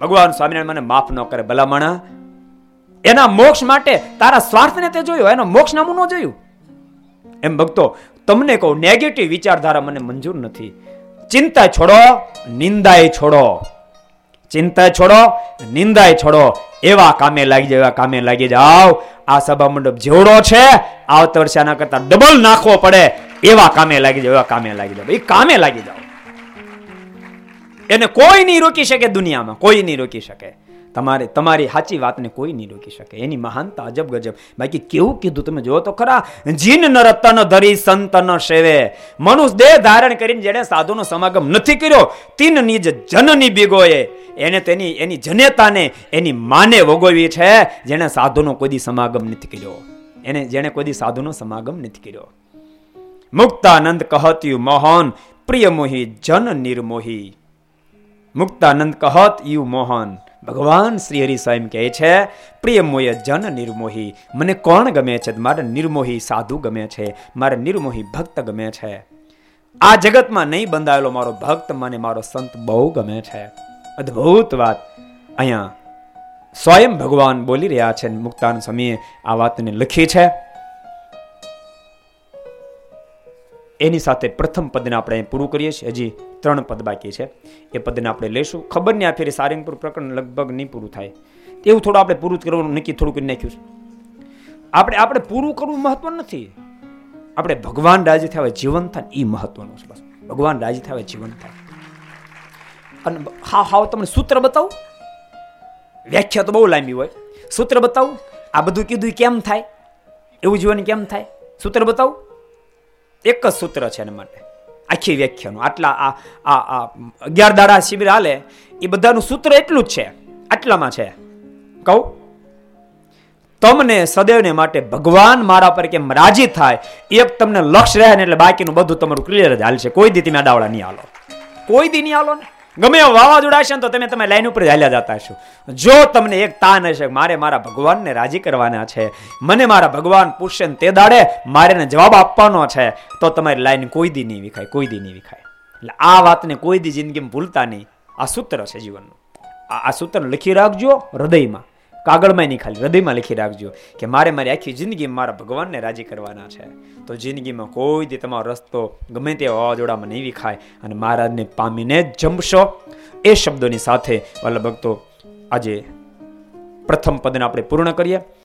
ભગવાન સ્વામિનારાયણ મને માફ ન કરે ભલામણા. એના મોક્ષ માટે તારા સ્વાર્થને તે જોયો, એનો મોક્ષ નામું ન જોયું. એમ ભક્તો તમને કહું, નેગેટિવ વિચારધારા મને મંજૂર નથી. ચિંતા છોડો, નિંદાએ છોડો. ચિંતા છોડો, નિંદાએ છોડો. એવા કામે લાગી જાવ, એવા કામે લાગી જાવ. આ સભા મંડપ જેવડો છે, આવતા વર્ષે આના કરતા ડબલ નાખવો પડે. એવા કામે લાગી જાવ, એવા કામે લાગી જાવ. એ કામે લાગી જાવ. એને કોઈ નહીં રોકી શકે દુનિયામાં, કોઈ નહીં રોકી શકે. તમારે તમારી સાચી વાતને કોઈ નહીં રોકી શકે. એની મહાનતા અજબ ગજબ. બાકી કેવું કીધું તમે જો તો ખરા. જીન નર તન ધરી સંત ન સેવે. મનુષ્ય દેહ ધારણ કરીને જેને સાધુનો સમાગમ નથી કર્યો, તીન નિજ જનની બીગોએ. એને તેની એની જનેતાને એની માને વગોવી છે જેને સાધુનો કોઈ દી સમાગમ નથી કર્યો. એને જેને કોઈ દી સાધુનો સમાગમ નથી કર્યો. મુક્તાનંદ કહત્યું મોહન પ્રિય મોહી જન નિર્મોહી. મુક્તાનંદ કહત યુ મોહન. ભગવાન શ્રી હરિ સ્વયં કહે છે, પ્રિય મોય જન નિર્મોહી. મને કોણ ગમે છે? મારે નિર્મોહી સાધુ ગમે છે, મારે નિર્મોહી ભક્ત ગમે છે. આ જગતમાં નહીં બંધાયેલો મારો ભક્ત મને મારો સંત બહુ ગમે છે. અદ્ભુત વાત અહીંયા સ્વયં ભગવાન બોલી રહ્યા છે. મુક્તાનંદ સ્વામીએ આ વાતને લખી છે. એની સાથે પ્રથમ પદને આપણે પૂરું કરીએ છીએ. હજી ત્રણ પદ બાકી છે, એ પદને આપણે લેશું. ખબર નહીં આ ફેરી સારંગપુર પ્રકરણ લગભગ નહીં પૂરું થાય, એવું થોડું આપણે પૂરું કરવાનું નક્કી થોડું કરી નાખ્યું છે. આપણે આપણે પૂરું કરવું મહત્વ નથી, આપણે ભગવાન રાજી થાય જીવન થાય એ મહત્વનું છે. બસ ભગવાન રાજી થાય જીવન થાય. અને હા હા તમને સૂત્ર બતાવું, વ્યાખ્યા તો બહુ લાંબી હોય. સૂત્ર બતાવું, આ બધું કીધું કેમ થાય, એવું જીવન કેમ થાય, સૂત્ર બતાવું. એક જ સૂત્ર છે એના માટે આખી વ્યાખ્યાનું. આટલા આ આ અગિયાર દાડા શિબિર હાલે એ બધાનું સૂત્ર એટલું જ છે, આટલામાં છે. કહું તમને સદૈવને માટે ભગવાન મારા પર કેમ રાજી થાય એક તમને લક્ષ્ય રહે ને એટલે બાકીનું બધું તમારું ક્લિયર જ હાલશે. કોઈ દી તમે આડાવડા નહીં હાલો, કોઈ દી નહીં હાલો ને. ગમે વાવાઝોડા હશે ને તો તમે તમે લાઈન ઉપર હાલ્યા જતા હશો. જો તમને એક તાન હશે મારે મારા ભગવાનને રાજી કરવાના છે, મને મારા ભગવાન પૂછશે ને તે દાડે મારે એને જવાબ આપવાનો છે, તો તમારી લાઈન કોઈ દી નહીં વિખાય, કોઈ દી નહીં વિખાય. એટલે આ વાતને કોઈ દી જિંદગીમાં ભૂલતા નહીં. આ સૂત્ર છે જીવનનું. આ સૂત્ર લખી રાખજો હૃદયમાં, કાગળમાં નહીં, ખાલી હૃદયમાં લખી રાખજો કે મારે મારી આખી જિંદગીમાં મારા ભગવાનને રાજી કરવાના છે. તો જિંદગીમાં કોઈ દી તમારો રસ્તો ગમે તે વાવાઝોડામાં નહીં વિખાય અને મહારાજને પામીને જ જમશો. એ શબ્દોની સાથે વાલા ભક્તો આજે પ્રથમ પદને આપણે પૂર્ણ કરીએ.